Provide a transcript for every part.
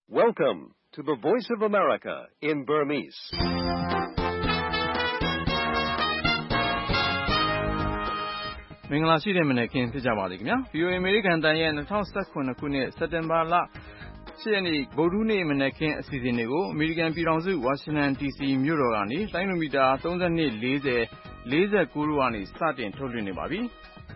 Welcome to the Voice of America in Burmese. ။မင်္ဂလာရှိတဲ့မနက်ခင်းဖြစ်ကြပါစေခင်ဗျာ။ VOA အမေရိကန်တန်ရဲ့2019ခုနှစ်စက်တင်ဘာလ10ရက်နေ့ဗုဒ္ဓဟူးနေ့မနက်ခင်းအစီအစဉ်တွေကိုအမေရိကန်ပြည်ထောင်စုဝါရှင်တန် DC မြို့တော်ကနေတိုင်းလိုမီတာ32 40 49တို့ကနေစတင်ထုတ်လွှင့်နေပါပြီ။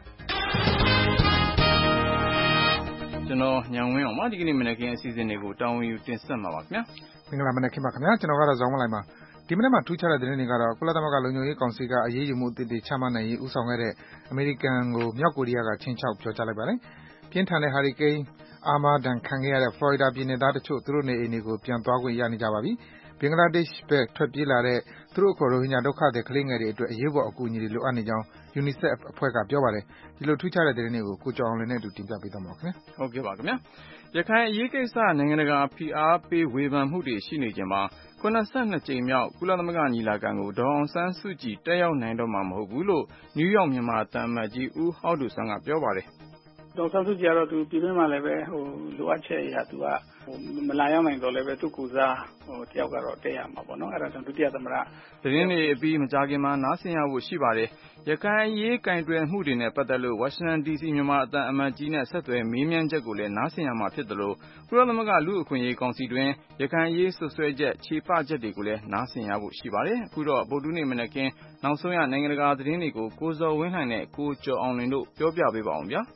ကျွန်တော်ညံဝင်းအောင်ပါဒီကနေ့မနက်ခင်းအစီအစဉ်တွေကိုတာဝန်ယူတင်ဆက်မှာပါခင်ဗျာ။မင်္ဂလာမနက်ခင်းပါခင်ဗျာ။ကျွန်တော်ကတော့ဇောင်းမလိုက်ပါဒီမနေ့မှာထူးခြားတဲ့သတင်းတွေကတော့ကုလသမဂ္ဂလုံခြုံရေးကောင်စီကအရေးယူမှုအသစ်တွေချမှတ်နိုင်ရေးဦးဆောင်ခဲ့တဲ့အမေရိကန်ကိုမြောက်ကိုရီးယားကချင်းချောက်ပြောကြားလိုက်ပါတယ်။ပြင်းထန်တဲ့ဟာရီကိန်းအာမာဒဏ်ခံခဲ့ရတဲ့ဖလော်ရီဒါပြည်နယ်သားတချို့သူတို့နေအိမ်တွေကိုပြန်သွားခွင့်ရနေကြပါပြီ။ဘင်္ဂလားဒေ့ရှ်ဘက်ထွက်ပြေးလာတဲ့သူတို့အခေါ်ရိုဟင်ဂျာဒုက္ခသည်ကလေးငယ်တွေအတွက်အရေးပေါ်အကူအညီတွေလိုအပ်နေကြောင်း UNICEF အဖွဲ့ကပြောပါတယ်။ဒီလိုထူးခြားတဲ့သတင်းတွေကိုကိုကျော်အောင်လွင်နဲ့အတူတင်ပြပေးသွားမှာပါခင်ဗျာ။ဟုတ်ကဲ့ပါခင်ဗျာ။ရခိုင်အရေးကိစ္စနိုင်ငံတကာဖိအားပေးဝေဖန်မှုတွေရှိနေချိန်မှာ82ကြိမ်မြောက်ကုလသမဂ္ဂညီလာခံကိုဒေါ်အောင်ဆန်းစုကြည်တက်ရောက်နိုင်တော့မှာမဟုတ်ဘူးလို့နယူးယောက်မြန်မာသံအမတ်ကြီးဦးဟောက်ဒိုဆန်းကပြောပါတယ်။ဒေါ်ဆန်းစုကြည်ကတော့သူပြည်တွင်းမှာလည်းပဲလိုအပ်ချက်အရာသူကမလာရောက်နိုင်တော့လည်းပဲသူ့ကိုယ်စားတယောက်ကတော့တက်ရမှာပေါ့နော်အဲ့ဒါကြောင့်ဒုတိယသမ္မတသတင်းတွေအပြီးမကြာခင်မှာနားဆင်ရဖို့ရှိပါတယ်ရခိုင်ရေးကင်တွယ်မှုတွေနဲ့ပတ်သက်လို့ဝါရှင်တန် DC မြန်မာအသံအမတ်ကြီးနဲ့ဆက်သွယ်မေးမြန်းချက်ကိုလည်းနားဆင်ရမှာဖြစ်တယ်လို့ကုလသမဂ္ဂလူ့အခွင့်အရေးကောင်စီတွင်ရခိုင်ရေးဆွဆွဲချက်ခြေပချက်တွေကိုလည်းနားဆင်ရဖို့ရှိပါတယ်အခုတော့ဗုဒ္ဓနေ့မနက်ခင်းနောက်ဆုံးရနိုင်ငံတကာသတင်းတွေကိုကိုဇော်ဝင်းလှိုင်နဲ့ကိုကျော်အောင်လွင်တို့ပြောပြပေးပါအောင်ဗျာ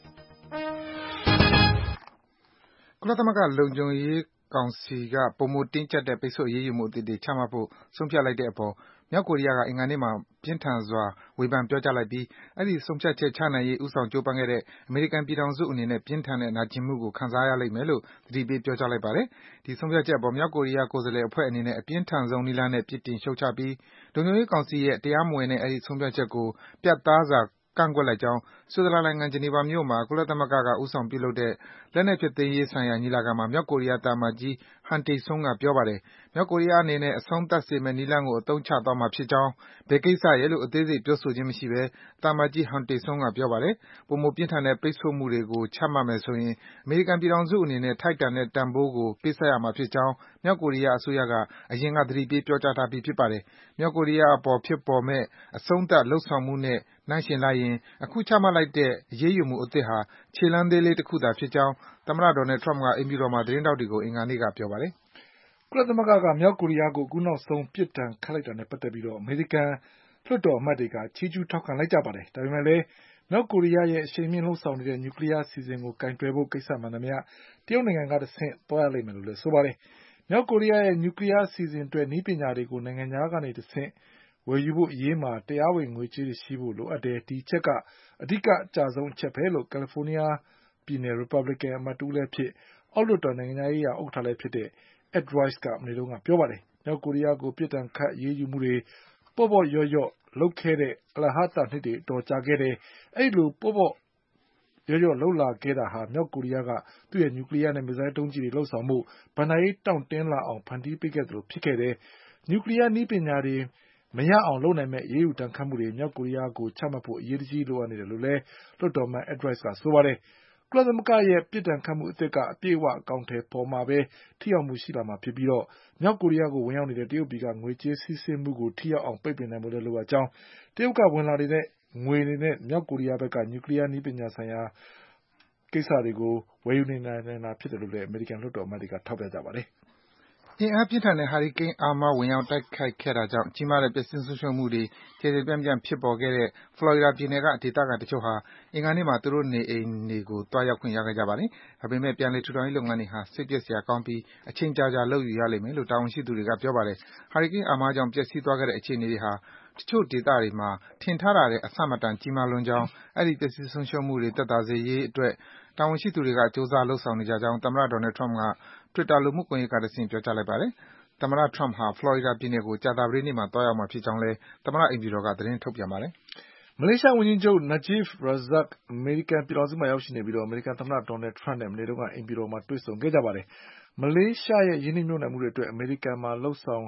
ကုလသမဂ္ဂလုံခြုံရေးကောင်စီကပုံမတင်းကျပ်တဲ့ပိတ်ဆို့အရေးယူမှုအသစ်တွေချမှတ်ဖို့ဆုံးဖြတ်လိုက်တဲ့အပေါ်မြောက်ကိုရီးယားကအင်္ဂါနေ့မှာပြင်းထန်စွာဝေဖန်ပြောကြားလိုက်ပြီးအဲဒီဆုံးဖြတ်ချက်ချနိုင်ရေးဦးဆောင်ကြိုးပမ်းခဲ့တဲ့အမေရိကန်ပြည်ထောင်စုအနေနဲ့ပြင်းထန်တဲ့နာကျင်မှုကိုခံစားရလိမ့်မယ်လို့သတိပေးပြောကြားလိုက်ပါတယ်။ဒီဆုံးဖြတ်ချက်အပေါ်မြောက်ကိုရီးယားကိုယ်စားလှယ်အဖွဲ့အနေနဲ့အပြင်းထန်ဆုံးနည်းလမ်းနဲ့ပြစ်တင်ရှုတ်ချပြီးလုံခြုံရေးကောင်စီရဲ့တရားမဝင်တဲ့အဲဒီဆုံးဖြတ်ချက်ကိုပြတ်သားစွာကန့်ကွက်လိုက်ကြောင်းဆွစ်ဇာလန်နိုင်ငံဂျနီဗာမြို့မှာကုလသမဂ္ဂကဦးဆောင်ပြုလုပ်တဲ့လက်နက်ဖျက်သိမ်းရေးဆိုင်ရာညီလာခံမှာမြောက်ကိုရီးယားသံအမတ်ကြီး Han Tae-sung ကပြောပါတယ်။မြောက်ကိုရီးယားအနေနဲ့အဆုံးသတ်စေမယ့်နည်းလမ်းကိုအသုံးချသွားမှာဖြစ်ကြောင်းဘယ်ကိစ္စရပ်လို့အသေးစိတ်ပြောဆိုခြင်းမရှိဘဲသံအမတ်ကြီး Han Tae-sung ကပြောပါတယ်။ပိုမိုပြင်းထန်တဲ့ပိတ်ဆို့မှုတွေကိုချမှတ်မယ်ဆိုရင်အမေရိကန်ပြည်ထောင်စုအနေနဲ့ထိုက်တန်တဲ့တန်ဖိုးကိုပေးဆပ်ရမှာဖြစ်ကြောင်းမြောက်ကိုရီးယားအစိုးရကအရင်ကသတိပေးပြောကြားထားပြီးဖြစ်ပါတယ်။မြောက်ကိုရီးယားအပေါ်ဖြစ်ပေါ်မယ့်အဆုံးသတ်လုပ်ဆောင်မှုနဲ့နှိုင်းယှဉ်လိုက်ရင်အခုချမှတ်လိုက်တဲ့အရေးယူမှုအသစ်ဟာခြေလှမ်းသေးလေးတခုသာဖြစ်ကြောင်းသမ္မတ Donald Trump ကအိမ်ဖြူတော်မှာသတင်းထောက်တွေကိုအင်္ဂါနေ့ကပြောပါတယ်။ကုလသမဂ္ဂကမြောက်ကိုရီးယားကိုအခုနောက်ဆုံးပြစ်ဒဏ်ခတ်လိုက်တာနဲ့ပတ်သက်ပြီးအမေရိကန်လွှတ်တော်အမတ်တွေကချီးကျူးထောက်ခံလိုက်ကြပါတယ်။ဒါပေမဲ့လည်းမြောက်ကိုရီးယားရဲ့အရှိန်မြင့်လှုပ်ဆောင်နေတဲ့နျူကလ িয়ার အစီအစဉ်ကိုကင်တွယ်ဖို့ကိစ္စမှန်သမျှတရုတ်နိုင်ငံကတဆင့်သွားရလိမ့်မယ်လို့လည်းဆိုပါတယ်။မြောက်ကိုရီးယားရဲ့နျူကလ িয়ার အစီအစဉ်အတွက်နည်းပညာတွေကိုနိုင်ငံခြားကနေတဆင့်ဝယ်ယူဖို့အရေးမှာတရားဝင်ငွေကြေးတွေရှိဖို့လိုအပ်တယ်။ဒီအချက်ကအဓိကအကျဆုံးအချက်ပဲလို့ကယ်လီဖိုးနီးယားပြည်နယ်ရီပတ်ဘလစ်ကန်အမတ်တဦးလည်းဖြစ်အောက်လွှတ်တော်နိုင်ငံခြားရေးရာဥက္ကဋ္ဌလည်းဖြစ်တဲ့ Ed Royce ကမနေ့တုန်းကပြောပါတယ်။မြောက်ကိုရီးယားကိုပြစ်ဒဏ်ခတ်အရေးယူမှုတွေပေါ့ပေါ့လျော့လျော့လုပ်ခဲ့တဲ့အလဟဿနှစ်တွေအတော်ကြာခဲ့တယ်။အဲဒီလိုပေါ့ပေါ့လျော့လျော့လုပ်လာခဲ့တာဟာမြောက်ကိုရီးယားကသူ့ရဲ့နျူကလ িয়ার နဲ့မစ်ဇိုင်းဒုံးကျည်တွေလုပ်ဆောင်ဖို့ဘဏ္ဍာရေးတောင့်တင်းလာအောင်ဖန်တီးပေးခဲ့သလိုဖြစ်ခဲ့တယ်။နျူကလ িয়ার နည်းပညာတွေမရအောင်လုပ်နိုင်မဲ့အရေးယူဒဏ်ခတ်မှုတွေမြောက်ကိုရီးယားကိုချမှတ်ဖို့အရေးတကြီးလိုအပ်နေတယ်လို့လည်းလွှတ်တော်အမတ် Ed Royce ကဆိုပါတယ်။ကုလသမဂ္ဂရဲ့ပြစ်ဒဏ်ခတ်မှုအသစ်ကအပြည့်အဝအကောင်အထည်ဖေါ်မှပဲထိရောက်မှုရှိလာမှာဖြစ်ပြီးမြောက်ကိုရီးယားကိုဝင်ရောက်နေတဲ့တရုတ်ပြည်ကငွေကြေးစီးဆင်းမှုကိုထိရောက်အောင်ပိတ်ပင်နိုင်ဖို့လည်းလိုအပ်ကြောင်းတရုတ်ကဝင်လာနေတဲ့ငွေတွေနဲ့မြောက်ကိုရီးယားဘက်ကနျူကလ িয়ার နည်းပညာဆိုင်ရာကိစ္စတွေကိုဝယ်ယူနိုင်တာဖြစ်တယ်လို့လည်းအမေရိကန်လွှတ်တော်အမတ်တွေကထောက်ပြကြပါတယ်။အင်အားပြင်းထန်တဲ့ဟာရီကိန်းအာမာဝင်ရောက်တိုက်ခိုက်ခဲ့တာကြောင့်ကြီးမားတဲ့ပျက်စီးဆုံးရှုံးမှုတွေကျယ်ကျယ်ပြန့်ပြန့်ဖြစ်ပေါ်ခဲ့တဲ့ဖလော်ရီဒါပြည်နယ်ကဒေသခံတချို့ဟာအင်္ဂါနေ့မှာသူတို့နေအိမ်တွေကိုသွားရောက်ခွင့်ရခဲ့ကြပါတယ်။ဒါပေမဲ့ပြန်လည်ထူထောင်ရေးလုပ်ငန်းတွေဟာစိတ်ပျက်စရာကောင်းပြီးအချိန်ကြာကြာလုပ်ယူရလိမ့်မယ်လို့တာဝန်ရှိသူတွေကပြောပါတယ်။ဟာရီကိန်းအာမာကြောင့်ပျက်စီးသွားခဲ့တဲ့အခြေအနေတွေဟာတချို့ဒေသတွေမှာထင်ထားတာထက်အဆမတန်ကြီးမားလွန်းကြောင်းအဲဒီပျက်စီးဆုံးရှုံးမှုတွေသက်သာစေရေးအတွက်တာဝန်ရှိသူတွေကကြိုးစားလုပ်ဆောင်နေကြကြောင်းသမ္မတ Donald Trump က Twitter လူမှုကွန်ယက်ကတဆင့်ပြောကြားလိုက်ပါတယ်။သမ္မတ Trump ဟာဖလော်ရီဒါပြည်နယ်ကိုကြာသပတေးနေ့မှာသွားရောက်မှာဖြစ်ကြောင်းလည်းသမ္မတအိမ်ဖြူတော်ကသတင်းထုတ်ပြန်ပါတယ်။မလေးရှားဝန်ကြီးချုပ် Najib Razak အမေရိကန်ပြည်ထောင်စုမှာရောက်ရှိနေပြီးအမေရိကန်သမ္မတ Donald Trump နဲ့မနေ့ကအိမ်ဖြူတော်မှာတွေ့ဆုံခဲ့ကြပါတယ်။မလေးရှားရဲ့ရင်းနှီးမြှုပ်နှံမှုတွေအတွက်အမေရိကန်မှာလုပ်ဆောင်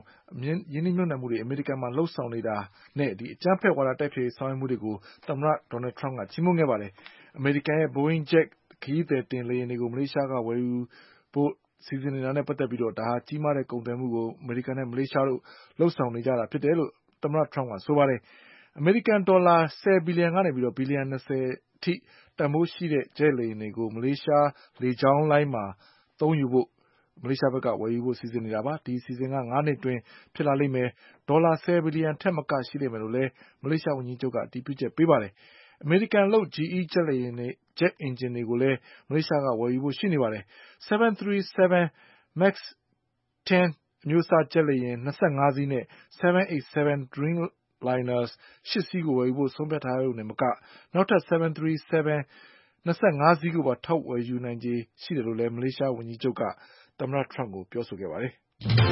နေတာနဲ့အကြမ်းဖက်ဝါဒတိုက်ဖျက်ရေးဆောင်ရွက်မှုတွေကိုသမ္မတ Donald Trump ကချီးမွမ်းခဲ့ပါတယ်။အမေရိကန်ရဲ့ Boeing Jet ခရီးသည်တင်လေယာဉ်တွေကိုမလေးရှားကဝယ်ယူဖို့စီစဉ်နေတာနဲ့ပတ်သက်ပြီးဒါဟာကြီးမားတဲ့ကုန်သွယ်မှုကိုအမေရိကန်နဲ့မလေးရှားတို့လှုပ်ဆောင်နေကြတာဖြစ်တယ်လို့သမ္မတ Trump ကဆိုပါတယ်။ အမေရိကန်ဒေါ်လာ10 ဘီလီယံကနေဘီလီယံ20အထိတန်ဖိုးရှိတဲ့ဂျက်လေယာဉ်တွေကိုမလေးရှားလေကြောင်းလိုင်းမှာသုံးယူဖို့မလေးရှားဘက်ကဝယ်ယူဖို့စီစဉ်နေတာပါ။ဒီအစီအစဉ်က9နှစ်အတွင်းဖြစ်လာလိမ့်မယ်။ဒေါ်လာ10 ဘီလီယံထက်မကရှိလိမ့်မယ်လို့လည်းမလေးရှားဝန်ကြီးချုပ်ကအတည်ပြုချက်ပေးပါတယ်။အမေရိကန်လုပ် GE ဂျက်လေယာဉ်တွေဂျက်အင်ဂျင်တွေကိုလည်းမလေးရှားကဝယ်ယူဖို့ရှိနေပါတယ်။ 737 MAX 10အမျိုးအစားဂျက်လေယာဉ်25စီးနဲ့787 Dreamliners 8စီးကိုဝယ်ယူဖို့ဆုံးဖြတ်ထားရုံနဲ့မကနောက်ထပ်737 25စီးကိုပါထပ်ဝယ်ယူနိုင်ခြေရှိတယ်လို့လည်းမလေးရှားဝန်ကြီးချုပ်ကသမ္မတ Trump ကိုပြောဆိုခဲ့ပါတယ်။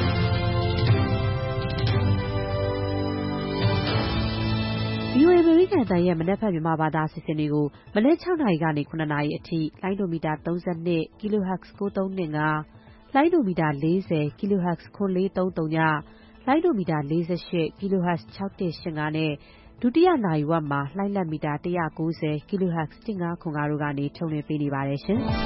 VOA အမေရိကန်အသံရဲ့မနက်ဖြန်မြန်မာဘာသာအစီအစဉ်တွေကိုမနက်6နာရီကနေ9နာရီအထိလိုင်းဒိုမီတာ32 kHz 9325လိုင်းဒိုမီတာ40 kHz 9430ညလိုင်းဒိုမီတာ48 kHz 6185နဲ့ဒုတိယနာရီဝက်မှာလိုင်းလက်မီတာ190 kHz 1505တို့ကနေထုတ်လွှင့်ပေးနေပါတယ်ရှင်။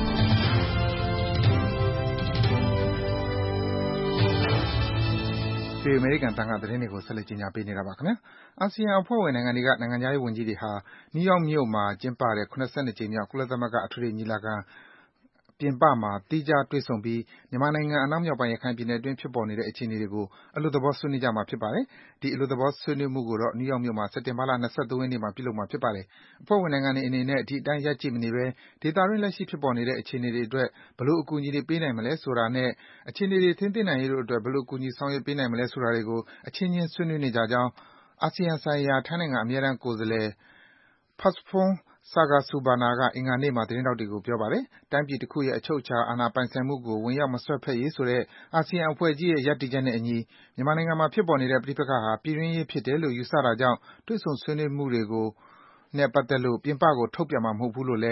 ဒီအမေရိကန်တန်ခါသတင်းတွေကိုဆက်လက်ကြီးညာပေးနေတာပါခင်ဗျာ။အာဆီယံအဖွဲ့ဝင်နိုင်ငံတွေကနိုင်ငံသားရေးဝန်ကြီးတွေဟာနယူးယောက်မြို့မှာကျင်းပတဲ့82ကြိမ်မြောက်ကုလသမဂ္ဂအထွေထွေညီလာခံပြင်ပမှာသီးခြားတွေ့ဆုံပြီးမြန်မာနိုင်ငံအနောက်မြောက်ပိုင်းရခိုင်ပြည်နယ်အတွင်းဖြစ်ပေါ်နေတဲ့အခြေအနေတွေကိုအလွတ်သဘောဆွေးနွေးကြမှာဖြစ်ပါတယ်။ဒီအလွတ်သဘောဆွေးနွေးမှုကိုတော့နယူးယောက်မြို့မှာစက်တင်ဘာလ23ရက်နေ့မှာပြုလုပ်မှာဖြစ်ပါတယ်။အဖွဲ့ဝင်နိုင်ငံတွေအနေနဲ့ဒီအတိုင်းရပ်ကြည့်မနေဘဲဒေသတွင်းလက်ရှိဖြစ်ပေါ်နေတဲ့အခြေအနေတွေအတွက်ဘယ်လိုအကူအညီတွေပေးနိုင်မလဲဆိုတာနဲ့အခြေအနေတွေထိန်းသိမ်းနိုင်ရေးတို့အတွက်ဘယ်လိုကူညီဆောင်ရွက်ပေးနိုင်မလဲဆိုတာတွေကိုအချင်းချင်းဆွေးနွေးနေကြကြောင်းအာဆီယံဆိုင်ရာထိုင်းနိုင်ငံအမြဲတမ်းကိုယ်စားလှယ် Phasphabong Sangasubarna ကအင်္ဂါနေ့မှာသတင်းထောက်တွေကိုပြောပါတယ်။တိုင်းပြည်တခုရဲ့အချုပ်အခြာအာဏာပိုင်ဆိုင်မှုကိုဝင်ရောက်မစွက်ဖက်ရေးဆိုတဲ့အာဆီယံအဖွဲ့ကြီးရဲ့ရပ်တည်ချက်နဲ့အညီမြန်မာနိုင်ငံမှာဖြစ်ပေါ်နေတဲ့ပဋိပက္ခဟာပြည်တွင်းရေးဖြစ်တယ်လို့ယူဆတာကြောင့်တွေ့ဆုံဆွေးနွေးမှုတွေကိုနဲ့ပတ်သက်လို့ပြင်ပကိုထုတ်ပြန်မှာမဟုတ်ဘူးလို့လည်း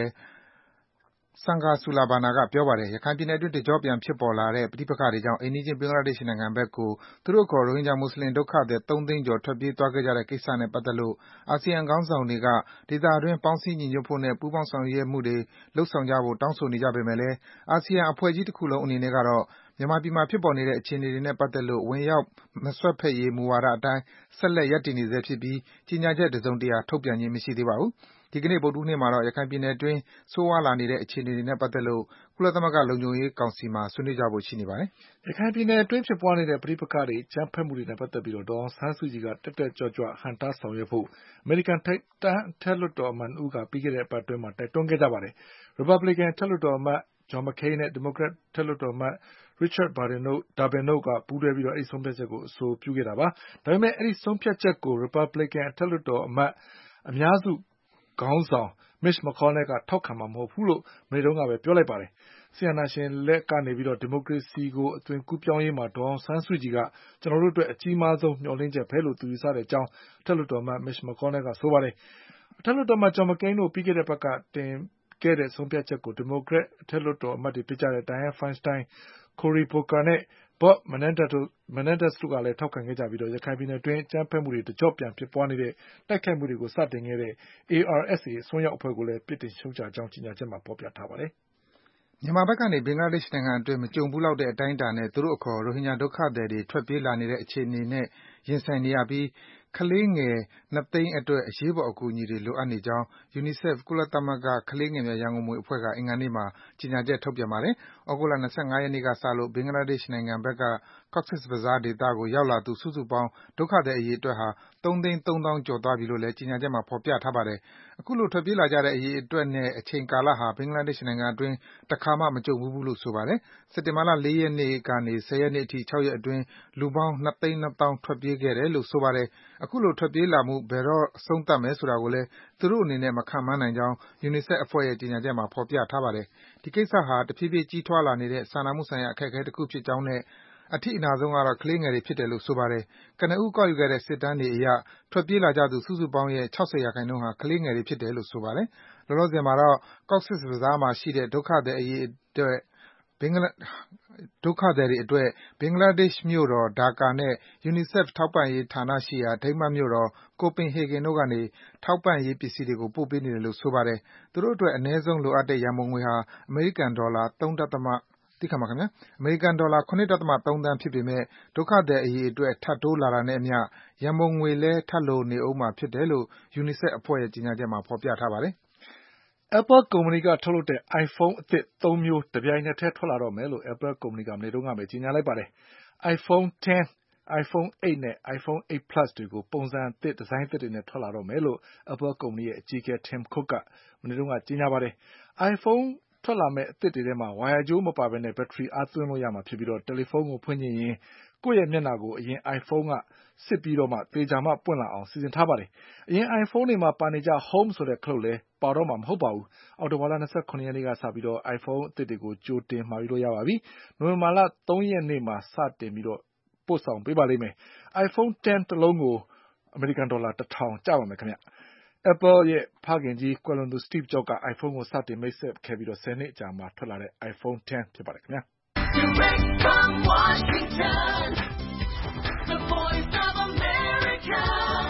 Sangasubarna ကပြောပါတယ်။ရခိုင်ပြည်နယ်အတွင်းတကျော့ပြန်ဖြစ်ပေါ်လာတဲ့ပဋိပက္ခတွေကြောင့်အိမ်နီးချင်းဘင်္ဂလားဒေ့ရှ်နိုင်ငံဘက်ကိုသူတို့အခေါ်ရိုဟင်ဂျာမွတ်ဆလင်ဒုက္ခသည်3သိန်းကျော်ထွက်ပြေးသွားခဲ့ကြတဲ့ကိစ္စနဲ့ပတ်သက်လို့အာဆီယံခေါင်းဆောင်တွေကဒေသတွင်းပေါင်းစည်းညီညွတ်ဖို့နဲ့ပူးပေါင်းဆောင်ရွက်မှုတွေလုပ်ဆောင်ကြဖို့တောင်းဆိုနေကြပေမယ့်လည်းအာဆီယံအဖွဲ့ကြီးတခုလုံးအနေနဲ့ကတော့မြန်မာပြည်မှာဖြစ်ပေါ်နေတဲ့အခြေအနေတွေနဲ့ပတ်သက်လို့ဝင်ရောက်မစွက်ဖက်ရေးမူဝါဒအတိုင်းဆက်လက်ရပ်တည်နေဆဲဖြစ်ပြီးကြေညာချက်တစုံတရာထုတ်ပြန်ခြင်းမရှိသေးပါဘူး။ဒီကနေ့ဗုဒ္ဓဟူးနေ့မှာတော့ရခိုင်ပြည်နယ်အတွင်းဆိုးဝါးလာနေတဲ့အခြေအနေတွေနဲ့ပတ်သက်လို့ကုလသမဂ္ဂလုံခြုံရေးကောင်စီမှာဆွေးနွေးကြဖို့ရှိနေပါတယ်။ရခိုင်ပြည်နယ်အတွင်းဖြစ်ပွားနေတဲ့ပဋိပက္ခတွေအကြမ်းဖက်မှုတွေနဲ့ပတ်သက်ပြီးဒေါ်အောင်ဆန်းစုကြည်ကတက်တက်ကြွကြွဟန့်တားဆောင်ရွက်ဖို့အမေရိကန်ထိပ်တန်းအထက်လွှတ်တော်အမတ်2ဦးကပြီးခဲ့တဲ့အပတ်အတွင်းမှာတိုက်တွန်းခဲ့ကြပါတယ်။ Republican အထက်လွှတ်တော်အမတ် John McCain နဲ့ Democrat အထက်လွှတ်တော်အမတ် Richard Durbin တို့ကပူးတွဲပြီးအဲဒီဆုံးဖြတ်ချက်ကိုအဆိုပြုခဲ့တာပါ။ဒါပေမဲ့အဲဒီဆုံးဖြတ်ချက်ကို Republican အထက်လွှတ်တော်အမတ်အများစုခေါင်းဆောင် Mitch McConnell ကထောက်ခံမှာမဟုတ်ဘူးလို့မနေ့တုန်းကပဲပြောလိုက်ပါတယ်။စစ်အာဏာရှင်လက်ကနေဒီမိုကရေစီကိုအသွင်ကူးပြောင်းရေးမှာဒေါ်အောင်ဆန်းစုကြည်ကကျွန်တော်တို့အတွက်အကြီးမားဆုံးမျှော်လင့်ချက်ပဲလို့သူယူဆတဲ့အကြောင်းအထက်လွှတ်တော်အမတ် Mitch McConnell ကဆိုပါတယ်။အထက်လွှတ်တော်အမတ် John McCain တို့ပြီးခဲ့တဲ့အပတ်ကတင်ခဲ့တဲ့ဆုံးဖြတ်ချက်ကို Democrat အထက်လွှတ်တော်အမတ်တွေဖြစ်ကြတဲ့ Dianne Feinstein, Cory Booker နဲ့ Bob Menendez တို့ကလည်းထောက်ခံခဲ့ကြပြီးရခိုင်ပြည်နယ်အတွင်းအကြမ်းဖက်မှုတွေတကျော့ပြန်ဖြစ်ပွားနေတဲ့တိုက်ခိုက်မှုတွေကိုစတင်ခဲ့တဲ့ ARSA အစွန်းရောက်အဖွဲ့ကိုလည်းပြစ်တင်ရှုတ်ချကြောင်းကြေညာချက်မှာဖော်ပြထားပါတယ်။မြန်မာဘက်ကနေဘင်္ဂလားဒေ့ရှ်နိုင်ငံအတွင်းမကြုံဘူးလောက်တဲ့အတိုင်းအတာနဲ့သူတို့အခေါ်ရိုဟင်ဂျာဒုက္ခသည်တွေထွက်ပြေးလာနေတဲ့အခြေအနေနဲ့ရင်ဆိုင်နေရပြီးကလေးငယ်2သိန်းအတွက်အရေးပေါ်အကူအညီတွေလိုအပ်နေကြောင်း UNICEF ကုလသမဂ္ဂကလေးငယ်များရန်ပုံငွေအဖွဲ့ကအင်္ဂါနေ့မှာကြေညာချက်ထုတ်ပြန်ပါတယ်။သြဂုတ်လ25ရက်နေ့ကစလို့ဘင်္ဂလားဒေ့ရှ်နိုင်ငံဘက်က Cox's Bazar ဒေသကိုရောက်လာသူစုစုပေါင်းဒုက္ခသည်အရေအတွက်ဟာ3သိန်း3သောင်းကျော်သွားပြီလို့လည်းကြေညာချက်မှာဖော်ပြထားပါတယ်။အခုလိုထွက်ပြေးလာကြတဲ့အရေအတွက်နဲ့အချိန်ကာလဟာဘင်္ဂလားဒေ့ရှ်နိုင်ငံအတွင်းတခါမှမကြုံဘူးဘူးလို့ဆိုပါတယ်။စက်တင်ဘာလ4ရက်နေ့ကနေ10ရက်နေ့အထိ6ရက်အတွင်းလူပေါင်း2သိန်း2သောင်းထွက်ပြေးခဲ့တယ်လို့ဆိုပါတယ်။အခုလိုထွက်ပြေးလာမှုဘယ်တော့အဆုံးသတ်မယ်ဆိုတာကိုလည်းသူတို့အနေနဲ့မခန့်မှန်းနိုင်ကြောင်း UNICEF အဖွဲ့ရဲ့ကြေညာချက်မှာဖော်ပြထားပါတယ်။ဒီကိစ္စဟာတဖြည်းဖြည်းကြီးထွားလာနေတဲ့စာနာမှုဆိုင်ရာအခက်အခဲတခုဖြစ်ကြောင်းနဲ့အထိအနာဆုံးကတော့ကလေးငယ်တွေဖြစ်တယ်လို့ဆိုပါတယ်။ကနဦးကောက်ယူခဲ့တဲ့စစ်တမ်းတွေအရထွက်ပြေးလာကြသူစုစုပေါင်းရဲ့60%ဟာကလေးငယ်တွေဖြစ်တယ်လို့ဆိုပါတယ်။လောလောဆယ်မှာတော့ Cox's Bazar မှာရှိတဲ့ဒုက္ခသည်တွေအတွက်ဘင်္ဂလားဒေ့ရှ်မြို့တော်ဒါကာနဲ့ UNICEF ထောက်ပံ့ရေးဌာနရှိရာဒိန်းမတ်မြို့တော် Copenhagen တို့ကနေထောက်ပံ့ရေးပစ္စည်းတွေကိုပို့ပေးနေတယ်လို့ဆိုပါတယ်။သူတို့အတွက်အနည်းဆုံးလိုအပ်တဲ့ရန်ပုံငွေဟာအမေရိကန်ဒေါ်လာသိခံပါခင်ဗျာ။ အမေရိကန်ဒေါ်လာ ၇.၃ သန်းဖြစ်ပေမယ့် ဒုက္ခသည်အရေအတွက် ထပ်တိုးလာတာနဲ့အမျှ ရန်ပုံငွေလည်း ထပ်လိုနေဦးမှာဖြစ်တယ်လို့ UNICEF အဖွဲ့ရဲ့ ကြေညာချက်မှာ ဖော်ပြထားပါတယ်။ Apple ကုမ္ပဏီကထုတ်လုပ်တဲ့ iPhone အသစ် ၃ မျိုး တပြိုင်နက်တည်းထွက်လာတော့မယ်လို့ Apple ကုမ္ပဏီက မနေ့တုန်းကပဲ ကြေညာလိုက်ပါတယ်။ iPhone X, iPhone 8 နဲ့ iPhone 8 Plus တွေကို ပုံစံအသစ် ဒီဇိုင်းသစ်တွေနဲ့ ထွက်လာတော့မယ်လို့ Apple ကုမ္ပဏီရဲ့အကြီးအကဲ Tim Cook က မနေ့တုန်းက ကြေညာပါတယ်။ iPhone ထွက်လာမယ့်အသစ်တွေထဲမှာ ဝါယာကြိုးမပါဘဲ ဘက်ထရီအားသွင်းလို့ရမှာဖြစ်ပြီး တယ်လီဖုန်းကိုဖွင့်ချင်ရင် ကိုယ့်ရဲ့မျက်နှာကို အရင် iPhone ကစစ်ပြီးတော့မှ သေချာမှပွင့်လာအောင် စီစဉ်ထားပါတယ်။ အရင် iPhone တွေမှာပါနေကျ Home ဆိုတဲ့ခလုပ်လည်း ပါတော့မှာမဟုတ်ပါဘူး။ အောက်တိုဘာလ ၂၇ ရက်နေ့ကစပြီး iPhone အသစ်တွေကို ကြိုတင်မှာယူလို့ရပါပြီ။ နိုဝင်ဘာလ ၃ ရက်နေ့မှာ စတင်ပို့ဆောင်ပေးပါလိမ့်မယ်။ iPhone X တလုံးကို အမေရိကန်ဒေါ်လာ $1,000 ကျပါမယ်ခင်ဗျ။ Apple ရဲ့ဖခင်ကြီး ကွယ်လွန်သူ Steve Jobs က iPhone ကိုစတင်မိတ်ဆက်ခဲ့ပြီး 10 နှစ်အကြာမှာထွက်လာတဲ့ iPhone X ဖြစ်ပါတယ်ခင်ဗျာ။ Direct from Washington, the voice of America,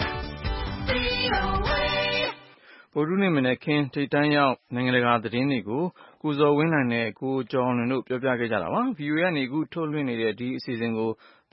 VOA. ဗုဒ္ဓနေ့မနက်ခင်းထိပ်တန်းရောက်နိုင်ငံတကာသတင်းတွေကို ကိုဇော်ဝင်းလှိုင်နဲ့ ကိုကျော်အောင်လွင်တို့ပြောပြခဲ့ကြတာပါ။ VOA ကနေအခုထုတ်လွှင့်နေတဲ့ဒီအစီအစဉ်ကို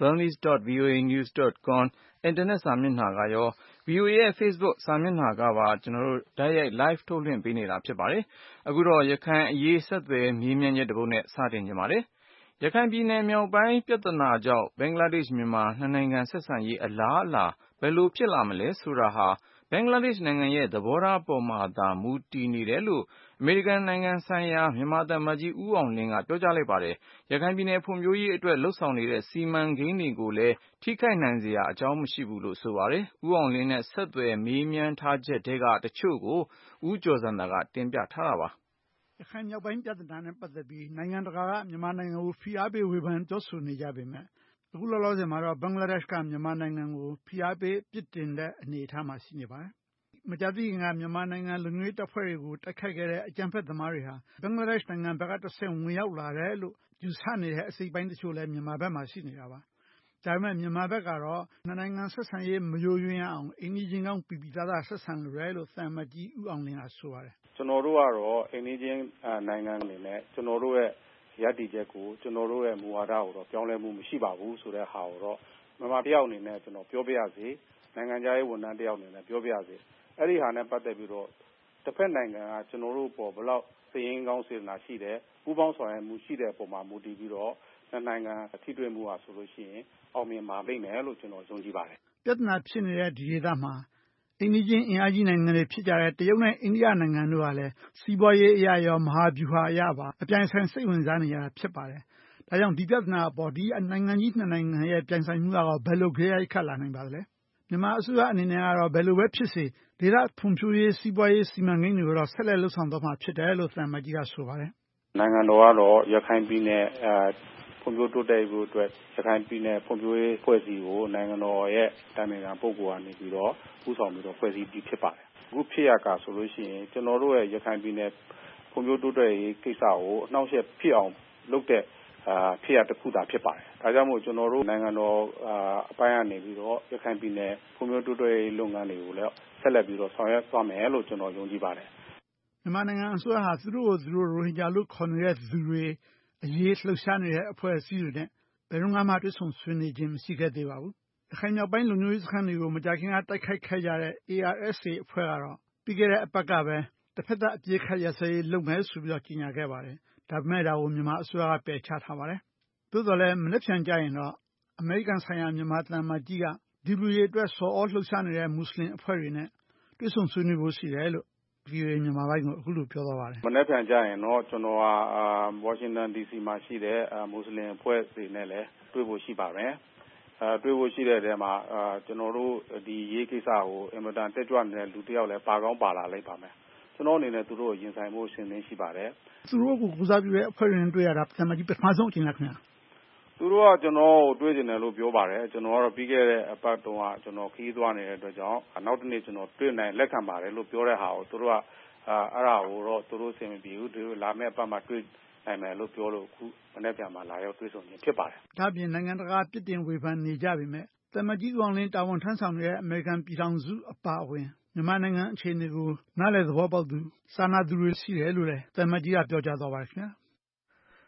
burmese.voanews.com အင်တာနက်စာမျက်နှာကရော VOA ရဲ့ Facebook စာမျက်နှာကပါ တိုက်ရိုက် live ထုတ်လွှင့်ပေးနေတာဖြစ်ပါတယ်။ အခုတော့ ရခိုင်အရေးဆက်သွယ်မေးမြန်းချက်တပုဒ်နဲ့ စတင်ချင်ပါတယ်။ ရခိုင်ပြည်နယ်မြောက်ပိုင်းပြဿနာကြောင့် ဘင်္ဂလားဒေ့ရှ်-မြန်မာနှစ်နိုင်ငံဆက်ဆံရေးအလားအလာဘယ်လိုဖြစ်လာမလဲဆိုတာဟာ ဘင်္ဂလားဒေ့ရှ်နိုင်ငံရဲ့သဘောထားပေါ်မှာသာမူတည်နေတယ်လို့ အမေရိကန်နိုင်ငံဆိုင်ရာမြန်မာသံအမတ်ကြီးဦးအောင်လင်းကပြောကြားလိုက်ပါတယ်။ ရခိုင်ပြည်နယ်ဖွံ့ဖြိုးရေးအတွက်လုပ်ဆောင်နေတဲ့စီမံကိန်းတွေကိုလည်းထိခိုက်နိုင်စရာအကြောင်းမရှိဘူးလို့ဆိုပါတယ်။ ဦးအောင်လင်းနဲ့ဆက်သွယ်မေးမြန်းထားချက်ထဲကတချို့ကို ဦးကျော်ဇံသာကတင်ပြထားပါတယ်။ရခိုင်မြောက်ပိုင်းပြဿနာနဲ့ပတ်သက်ပြီးနိုင်ငံတကာကမြန်မာနိုင်ငံကိုဖိအားပေးဝေဖန်ပြောဆိုနေကြပေမယ့်အခုလောလောဆယ်မှာတော့ဘင်္ဂလားဒေ့ရှ်ကမြန်မာနိုင်ငံကိုဖိအားပေးပြစ်တင်တဲ့အနေအထားမှာရှိနေပါတယ်။ မကြာသေးခင်ကမြန်မာနိုင်ငံလုံခြုံရေးတပ်ဖွဲ့တွေကိုတိုက်ခိုက်ခဲ့တဲ့အကြမ်းဖက်သမားတွေဟာဘင်္ဂလားဒေ့ရှ်နိုင်ငံဘက်ကတဆင့်ဝင်ရောက်လာတယ်လို့ယူဆနေတဲ့အစိတ်အပိုင်းတချို့လည်းမြန်မာဘက်မှာရှိနေတာပါ။ဒါပေမဲ့မြန်မာဘက်ကတော့နှစ်နိုင်ငံဆက်ဆံရေးမယိုယွင်းအောင်အိမ်နီးချင်းကောင်းပီပီသသားဆက်ဆံလိုတယ်လို့သံအမတ်ကြီးဦးအောင်လင်းကဆိုပါတယ်။ကျွန်တော်တို့ကတော့အိမ်နီးချင်းနိုင်ငံအနေနဲ့ကျွန်တော်တို့ရဲ့ရပ်တည်ချက်ကိုကျွန်တော်တို့ရဲ့မူဝါဒကိုတော့ပြောင်းလဲမှုမရှိပါဘူးဆိုတဲ့ဟာကိုတော့မြန်မာတယောက်အနေနဲ့ကျွန်တော်ပြောပြရစီနိုင်ငံခြားရေးဝန်ထမ်းတယောက်အနေနဲ့ပြောပြရစီအဲ့ဒီဟာနဲ့ပတ်သက်ပြီးတော့တစ်ဖက်နိုင်ငံကကျွန်တော်တို့ပေါ်ဘယ်လောက်စိတ်ရင်းကောင်းစေတနာရှိတယ်ပူးပေါင်းဆောင်ရွက်မှုရှိတဲ့အပေါ်မှာမူတည်ပြီးတော့နိုင်ငံထိတွေ့မှုဟာဆိုလို့ရှိရင်အောင်မြင်ပါလိမ့်မယ်လို့ကျွန်တော်ယုံကြည်ပါတယ်ပြဿနာဖြစ်နေတဲ့ဒီဒေသမှာအိမ်နီးချင်းအင်အားကြီးနိုင်ငံတွေဖြစ်ကြတဲ့တရုတ်နဲ့အိန္ဒိယနိုင်ငံတို့ကလည်းစီးပွားရေးအရရောမဟာဗျူဟာအရပါအပြိုင်ဆိုင်စိတ်ဝင်စားနေကြတာဖြစ်ပါတယ်။ဒါကြောင့်ဒီပြဿနာအပေါ်ဒီနိုင်ငံကြီးနှစ်နိုင်ငံရဲ့ပြိုင်ဆိုင်မှုကတော့ဘယ်လိုခေတ်ရိုက်ခတ်လာနိုင်ပါသလဲ။မြန်မာအစိုးရအနေနဲ့ကတော့ဘယ်လိုပဲဖြစ်စေဒေသဖွံ့ဖြိုးရေးစီးပွားရေးစီမံကိန်းတွေကိုတော့ဆက်လက်လှုပ်ဆောင်သွားမှာဖြစ်တယ်လို့သံအမတ်ကြီးကဆိုပါတယ်။နိုင်ငံတော်ကတော့ရခိုင်ပြည်နယ်ဖွံ့ဖြိုးတိုးတက်ရေးအတွက်ရခိုင်ပြည်နယ်ဖွံ့ဖြိုးရေးဖွဲ့စည်းကိုနိုင်ငံတော်ရဲ့တာဝန်ခံပုဂ္ဂိုလ်ကနေပြီးတော့ဦးဆောင်ပြီးတော့ဖွဲ့စည်းပြီးဖြစ်ပါတယ်။အခုဖြစ်ရကဆိုလို့ရှိရင်ကျွန်တော်တို့ရဲ့ရခိုင်ပြည်နယ်ဖွံ့ဖြိုးတိုးတက်ရေးကိစ္စကိုအနှောင့်အယှက်ဖြစ်အောင်လုပ်တဲ့ဖြစ်ရတစ်ခုသာဖြစ်ပါတယ်။ဒါကြောင့်မို့ကျွန်တော်တို့နိုင်ငံတော်အပိုင်းကနေပြီးတော့ရခိုင်ပြည်နယ်ဖွံ့ဖြိုးတိုးတက်ရေးလုပ်ငန်းတွေကိုလည်းဆက်လက်ပြီးတော့ဆောင်ရွက်သွားမယ်လို့ကျွန်တော်ယုံကြည်ပါတယ်။မြန်မာနိုင်ငံအစိုးရဟာသူတို့ကိုသူတို့ရိုဟင်ဂျာလို့ခေါ်နေတဲ့သူတွေအရေးလှုပ်ရှားနေတဲ့အဖွဲ့အစည်းတွေနဲ့ဘယ်တော့မှတွေ့ဆုံဆွေးနွေးခြင်းမရှိခဲ့သေးပါဘူး။ရခိုင်မြောက်ပိုင်းလုံခြုံရေးစခန်းတွေကိုမကြာခင်ကတိုက်ခိုက်ခဲ့ကြတဲ့ ARSA အဖွဲ့ကတော့ပြီးခဲ့တဲ့အပတ်ကပဲတစ်ဖက်သက်အပစ်အခတ်ရပ်စဲရေးလုပ်မယ်ဆိုပြီးတော့ကြေညာခဲ့ပါတယ်။ဒါပေမဲ့ဒါကိုမြန်မာအစိုးရကပယ်ချထားပါတယ်။သို့တော်လည်းမနက်ဖြန်ကျရင်တော့အမေရိကန်ဆိုင်ရာမြန်မာသံအမတ်ကြီးကဒီလူတွေအတွက်ဆော်ဩလှုပ်ရှားနေတဲ့မွတ်စလင်အဖွဲ့တွေနဲ့တွေ့ဆုံဆွေးနွေးဖို့ရှိတယ်လို့ VOA မြန်မာပိုင်းကိုအခုလိုပြောသွားပါတယ်။မနက်ဖြန်ကျရင်တော့ကျွန်တော်ဟာဝါရှင်တန် DC မှာရှိတဲ့မွတ်စလင်အဖွဲ့တွေနဲ့လည်းတွေ့ဖို့ရှိပါမယ်။တွေ့ဖို့ရှိတဲ့နေရာမှာကျွန်တော်တို့ဒီရေးကိစ္စကိုအင်မတန်တက်ကြွနေတဲ့လူတယောက်လည်းပါကောင်းပါလာလိမ့်ပါမယ်။ကျွန်တော်အနေနဲ့သူတို့ကိုရင်ဆိုင်ဖို့အစဉ်သင့်ရှိပါတယ်။သူတို့ကိုကူစားပြုတဲ့အဖွဲ့တွေနဲ့တွေ့ရတာသံအမတ်ကြီးပထမဆုံးအကြိမ်လားခင်ဗျာ။သူတို့ကကျွန်တော်ကိုတွေ့ကျင်တယ်လို့ပြောပါတယ်။ကျွန်တော်ကတော့ပြီးခဲ့တဲ့အပတ်တုန်းကကျွန်တော်ခရီးသွားနေတဲ့အတွက်ကြောင့်နောက်တစ်နေ့ကျွန်တော်တွေ့နိုင်လက်ခံပါတယ်လို့ပြောတဲ့ဟာကိုသူတို့ကအဲ့ဒါကိုတော့သူတို့အဆင်မပြေဘူးသူတို့လာမယ့်အပတ်မှာတွေ့နိုင်မယ်လို့ပြောလို့အခုမနေ့ပြန်မှာလာရောက်တွေ့ဆုံခြင်းဖြစ်ပါတယ်။ဒါပြင်နိုင်ငံတကာပြစ်တင်ဝေဖန်နေကြပေမဲ့သံအမတ်ကြီးဦးအောင်လင်းတာဝန်ထမ်းဆောင်နေတဲ့အမေရိကန်ပြည်ထောင်စုအပါအဝင်မြန်မာနိုင်ငံအခြေအနေကိုနားလည်သဘောပေါက်သူစာနာသူတွေရှိတယ်လို့လည်းသံအမတ်ကြီးကပြောကြားသွားပါတယ်ခင်ဗျာ။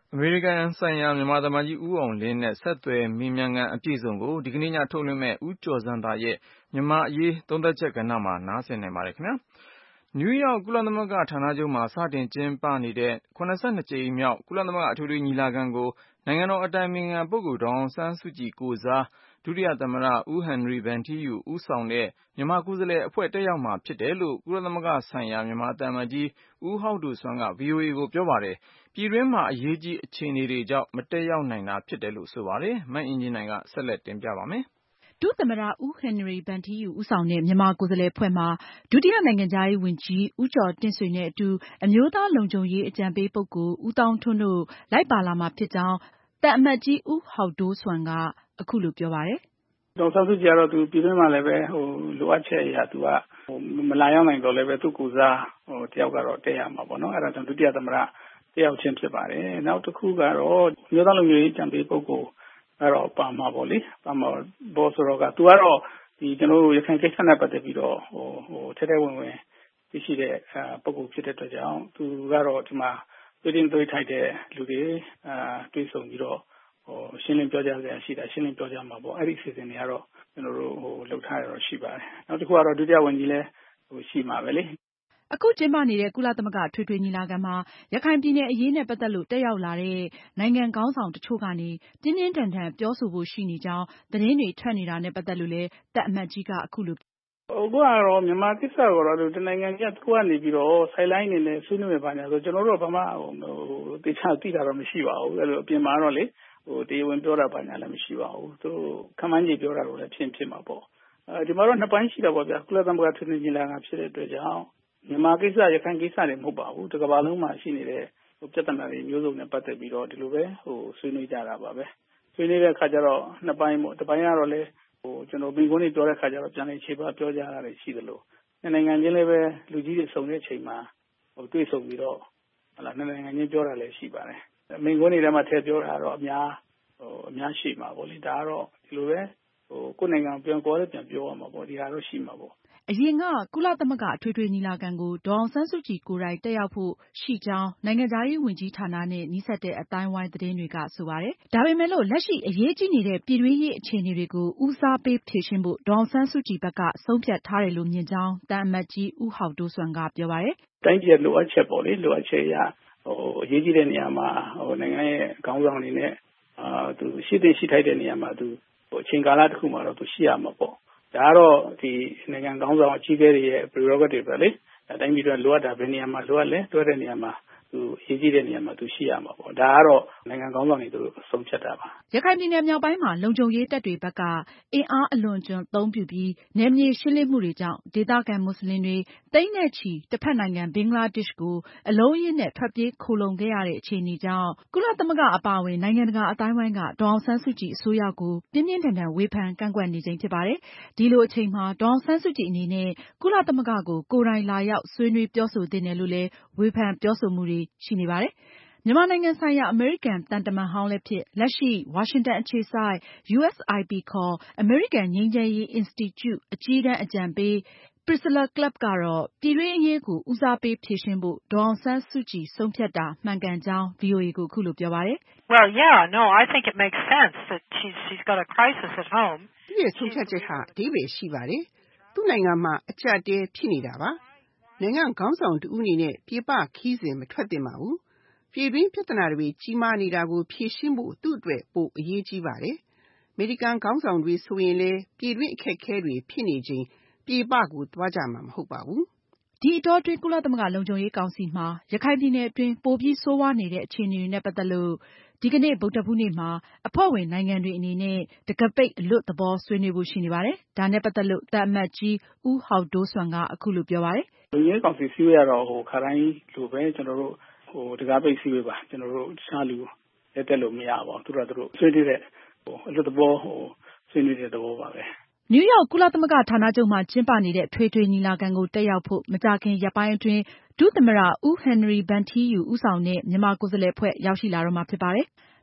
အမေရိကန်ဆိုင်ရာမြန်မာသံအမတ်ကြီးဦးအောင်လင်းနဲ့ဆက်သွယ်မေးမြန်းခန်းအပြည့်အစုံကိုဒီကနေ့ညထုတ်လွှင့်မယ့်ဦးကျော်ဇံသာရဲ့မြန်မာအရေးသုံးသပ်ချက်ကဏ္ဍမှာနားဆင်နိုင်ပါတယ်ခင်ဗျာနယူးယောက်ကုလသမဂ္ဂဌာနချုပ်မှာစတင်ကျင်းပနေတဲ့82ကြိမ်မြောက်ကုလသမဂ္ဂအထွေထွေညီလာခံကိုနိုင်ငံတော်အတိုင်ပင်ခံပုဂ္ဂိုလ်ဒေါ်အောင်ဆန်းစုကြည်ကိုယ်စားဒုတိယသမ္မတဦးဟင်နရီဗန်ထီးယူဦးဆောင်တဲ့မြန်မာကိုယ်စားလှယ်အဖွဲ့တက်ရောက်မှာဖြစ်တယ်လို့ကုလသမဂ္ဂဆိုင်ရာမြန်မာသံအမတ်ကြီးဦးဟောက်ဒိုဆွမ်းက VOA ကိုပြောပါတယ်ပြည်တွင်းမှာအရေးကြီးအခြေအနေတွေကြောင့်မတက်ရောက်နိုင်တာဖြစ်တယ်လို့ဆိုပါတယ်မအင်ကြင်းနိုင်ကဆက်လက်တင်ပြပါမယ်ဒုသမ္မတဦးဟင်နရီဗန်ထီးယူဦးဆောင်တဲ့မြန်မာကိုယ်စားလှယ်အဖွဲ့မှာဒုတိယနိုင်ငံခြားရေးဝန်ကြီးဦးကျော်တင့်ဆွေနဲ့အတူအမျိုးသားလုံခြုံရေးအကြံပေးပုဂ္ဂိုလ်ဦးသောင်းထွန်းတို့လိုက်ပါလာမှာဖြစ်ကြောင်းသံအမတ်ကြီးဦးဟောက်ဒိုဆွမ်းကအခုလိုပြောပါတယ်ဒေါက်တာစုကြည်ကတော့သူပြည်တွင်းမှာလည်းပဲလိုအပ်ချက်အရာသူကမလာရောက်နိုင်တော့လည်းပဲသူကိုစားတယောက်ကတော့တက်ရမှာပေါ့နော်အဲ့ဒါကြောင့်ဒုတိယသမ္မတတယောက်ချင်းဖြစ်ပါတယ်နောက်တစ်ခုကတော့မြို့သားလုံခြုံရေးအကြံပေးပုဂ္ဂိုလ်ကတော့ပါမှာပေါ့လေပါမှာဘောဆိုတော့ကသူကတော့ဒီကျွန်တော်တို့ရခိုင်ကိစ္စနဲ့ပတ်သက်ပြီးတော့ထဲထဲဝင်ဝင်သိရှိတဲ့ပုဂ္ဂိုလ်ဖြစ်တဲ့အတွက်ကြောင့်သူကတော့ဒီမှာတွေ့ထိုက်တဲ့လူတွေတွေ့ဆုံပြီးတော့ရှင်းလင်းပြောကြားစရာရှိတာရှင်းလင်းပြောကြားမှာပေါ့အဲ့ဒီအစီအစဉ်တွေကတော့ကျွန်တော်တို့လှုပ်ထားရတော့ရှိပါတယ်နောက်တစ်ခုကတော့ဒုတိယဝန်ကြီးလည်းရှိမှာပဲလေအခုကျင်းပနေတဲ့ကုလသမဂ္ဂထွေထွေညီလာခံမှာရခိုင်ပြည်နယ်အရေးနဲ့ပတ်သက်လို့တက်ရောက်လာတဲ့နိုင်ငံခေါင်းဆောင်တချို့ကနေပြင်းပြင်းထန်ထန်ပြောဆိုဖို့ရှိနေကြောင်းသတင်းတွေထွက်နေတာနဲ့ပတ်သက်လို့လည်းသံအမတ်ကြီးကအခုလိုအခုကတော့မြန်မာကိစ္စကတော့ဒီနိုင်ငံကြီးကကနေပြီးတော့ဆိုက်လိုင်းနေနဲ့ဆွေးနွေးမယ်ပါညာဆိုကျွန်တော်တို့ကဘာမှတေချာသိတာတော့မရှိပါဘူးအဲ့လိုအပြင်မှာတော့လေတရားဝင်ပြောတာပါညာလည်းမရှိပါဘူးသူခမန်းကြီးပြောတာတော့လည်းဖြစ်မှာပေါ့ဒီမှာတော့နှစ်ပိုင်းရှိတာပေါ့ဗျာကုလသမဂ္ဂထွေထွေညီလာခံဖြစ်တဲ့အတွက်ကြောင့်မြန်မာကိစ္စရခိုင်ကိစ္စတွေမဟုတ်ပါဘူးတစ်ကမ္ဘာလုံးမှာရှိနေတဲ့ပြဿနာတွေမျိုးစုံနဲ့ပတ်သက်ပြီးတော့ဒီလိုပဲဆွေးနွေးကြတာပါပဲဆွေးနွေးတဲ့အခါကျတော့နှစ်ပိုင်းပေါ့တစ်ပိုင်းကတော့လေကျွန်တော်ဘင်္ဂိုလီပြောတဲ့အခါကျတော့ပြန်လည်ခြေပါပြောကြတာတွေရှိသလိုနိုင်ငံချင်းလည်းပဲလူကြီးတွေစုံတဲ့အချိန်မှာတွေ့ဆုံပြီးတော့ဟလာနိုင်ငံချင်းပြောတာလည်းရှိပါတယ်ဘင်္ဂိုလီထဲမှာထည့်ပြောတာတော့အများရှိမှာပေါ့လေဒါကတော့ဒီလိုပဲကိုယ်နိုင်ငံပြန်ပြောရမှာပေါ့ဒီဟာတော့ရှိမှာပေါ့အရင်ကကုလသမဂ္ဂအထွေထွေညီလာခံကိုဒေါ်အောင်ဆန်းစုကြည်ကိုယ်တိုင်တက်ရောက်ဖို့ရှိကြောင်းနိုင်ငံခြားရေးဝန်ကြီးဌာနနဲ့နီးစပ်တဲ့အသိုင်းအဝိုင်းသတင်းတွေကဆိုပါတယ်။ဒါပေမဲ့လို့လက်ရှိအရေးကြီးနေတဲ့ပြည်တွင်းရေးအခြေအနေတွေကိုဦးစားပေးဖြေရှင်းဖို့ဒေါ်အောင်ဆန်းစုကြည်ဘက်ကဆုံးဖြတ်ထားတယ်လို့မြင်ကြောင်းသံအမတ်ကြီးဦးဟောက်ဒိုဆွမ်းကပြောပါတယ်။တိုင်းပြည်လိုအပ်ချက်ပေါ့လေလိုအပ်ချက်အရအရေးကြီးတဲ့နေရာမှာနိုင်ငံရဲ့ခေါင်းဆောင်တွေနဲ့သူရှိထိုက်တဲ့နေရာမှာသူအချိန်ကာလတစ်ခုမှာတော့သူရှိရမှာပေါ့ဒါကတော့ဒီနိုင်ငံခေါင်းဆောင်အကြီးအကဲတွေရဲ့ prerogative ပဲလေတိုင်းပြည်တော့လိုအပ်တာဘယ်နေရာမှာလိုအပ်လဲလိုအပ်တဲ့နေရာမှာသူအရေးကြီးတဲ့နေရာမှာသူရှိရမှာပေါ့ဒါကတော့နိုင်ငံခေါင်းဆောင်တွေသူဆုံးဖြတ်တာပါရခိုင်ပြည်နယ်မြောက်ပိုင်းမှာလုံခြုံရေးတပ်တွေဘက်ကအင်အားအလွန်ကျွံသုံးပြုပြီးနယ်မြေရှင်းလင်းမှုတွေကြောင့်ဒေသခံမွတ်စလင်တွေသိန်းနဲ့ချီတစ်ဖက်နိုင်ငံဘင်္ဂလားဒေ့ရှ်ကိုအလုံးအရင်းနဲ့ထွက်ပြေးခိုလှုံခဲ့ရတဲ့အခြေအနေကြောင့်ကုလသမဂ္ဂအပါအဝင်နိုင်ငံတကာအသိုင်းအဝိုင်းကဒေါ်အောင်ဆန်းစုကြည်အစိုးရကိုပြင်းပြင်းထန်ထန်ဝေဖန်ကန့်ကွက်နေချိန်ဖြစ်ပါတယ်ဒီလိုအချိန်မှာဒေါ်အောင်ဆန်းစုကြည်အနေနဲ့ကုလသမဂ္ဂကိုကိုယ်တိုင်လာရောက်ဆွေးနွေးပြောဆိုသင့်တယ်လို့လည်းဝေဖန်ပြောဆိုမှုတွေရှိနေပါတယ်မြန်မာနိုင်ငံဆိုင်ရာအမေရိကန်သံတမန်ဟောင်းလည်းဖြစ်လက်ရှိဝါရှင်တန်အခြေစိုက် USIP ခေါ်အမေရိကန်ငြိမ်းချမ်းရေးအင်စတီကျုအကြီးတန်းအကြံပေးPriscilla Clapp ကတော့ပြည်တွင်းအရေးကိုဦးစားပေးဖြေရှင်းဖို့ဒေါ်အောင်ဆန်းစုကြည်ဆုံးဖြတ်တာမှန်ကန်ကြောင်း VOA ကိုအခုလိုပြောပါတယ်။ Well, yeah, no, I think it makes sense that she's got a crisis at home. သူ့ရဲ့ဆုံးဖြတ်ချက်ဟာအဓိပ္ပာယ်ရှိပါတယ်။သူ့နိုင်ငံမှာအကျပ်အတည်းဖြစ်နေတာပါ။နိုင်ငံခေါင်းဆောင်တဦးအနေနဲ့ပြည်ပခီးစဉ်မထွက်သင့်ပါဘူး။ပြည်တွင်းပြဿနာတွေကြီးမားနေတာကိုဖြေရှင်းဖို့သူ့အတွက်ပိုအရေးကြီးပါတယ်။အမေရိကန်ခေါင်းဆောင်တွေဆိုရင်လည်းပြည်တွင်းအခက်အခဲတွေဖြစ်နေချိန်ပြည်ပကိုသွားကြမှာမဟုတ်ပါဘူး။ဒီအတောအတွင်းကုလသမဂ္ဂလုံခြုံရေးကောင်စီမှာရခိုင်ပြည်နယ်အတွင်းပိုပြီးဆိုးဝါးနေတဲ့အခြေအနေတွေနဲ့ပတ်သက်လို့ဒီကနေ့ဗုဒ္ဓဟူးနေ့မှာအဖွဲ့ဝင်နိုင်ငံတွေအနေနဲ့တံခါးပိတ်အလွတ်သဘောဆွေးနွေးဖို့ရှိနေပါတယ်။ဒါနဲ့ပတ်သက်လို့သံအမတ်ကြီးဦးဟောက်ဒိုဆွမ်းကအခုလိုပြောပါတယ်။လုံခြုံရေးကောင်စီစည်းဝေးရတော့ခါတိုင်းလိုပဲကျွန်တော်တို့တံခါးပိတ်စည်းဝေးပါကျွန်တော်တို့တခြားလူတက်လို့မရပါဘူးသူတို့ဆွေးနွေးတဲ့အလွတ်သဘောဆွေးနွေးတဲ့သဘောပါပဲနယူးယောက်ကုလသမဂ္ဂဌာနချုပ်မှာကျင်းပနေတဲ့ထွေထွေညီလာခံကိုတက်ရောက်ဖို့မကြာခင်ရက်ပိုင်းအတွင်းဒုသမ္မတဦးဟင်နရီဗန်ထီးယူဦးဆောင်တဲ့မြန်မာကိုယ်စားလှယ်အဖွဲ့ရောက်ရှိလာတော့မှာဖြစ်ပါတယ်။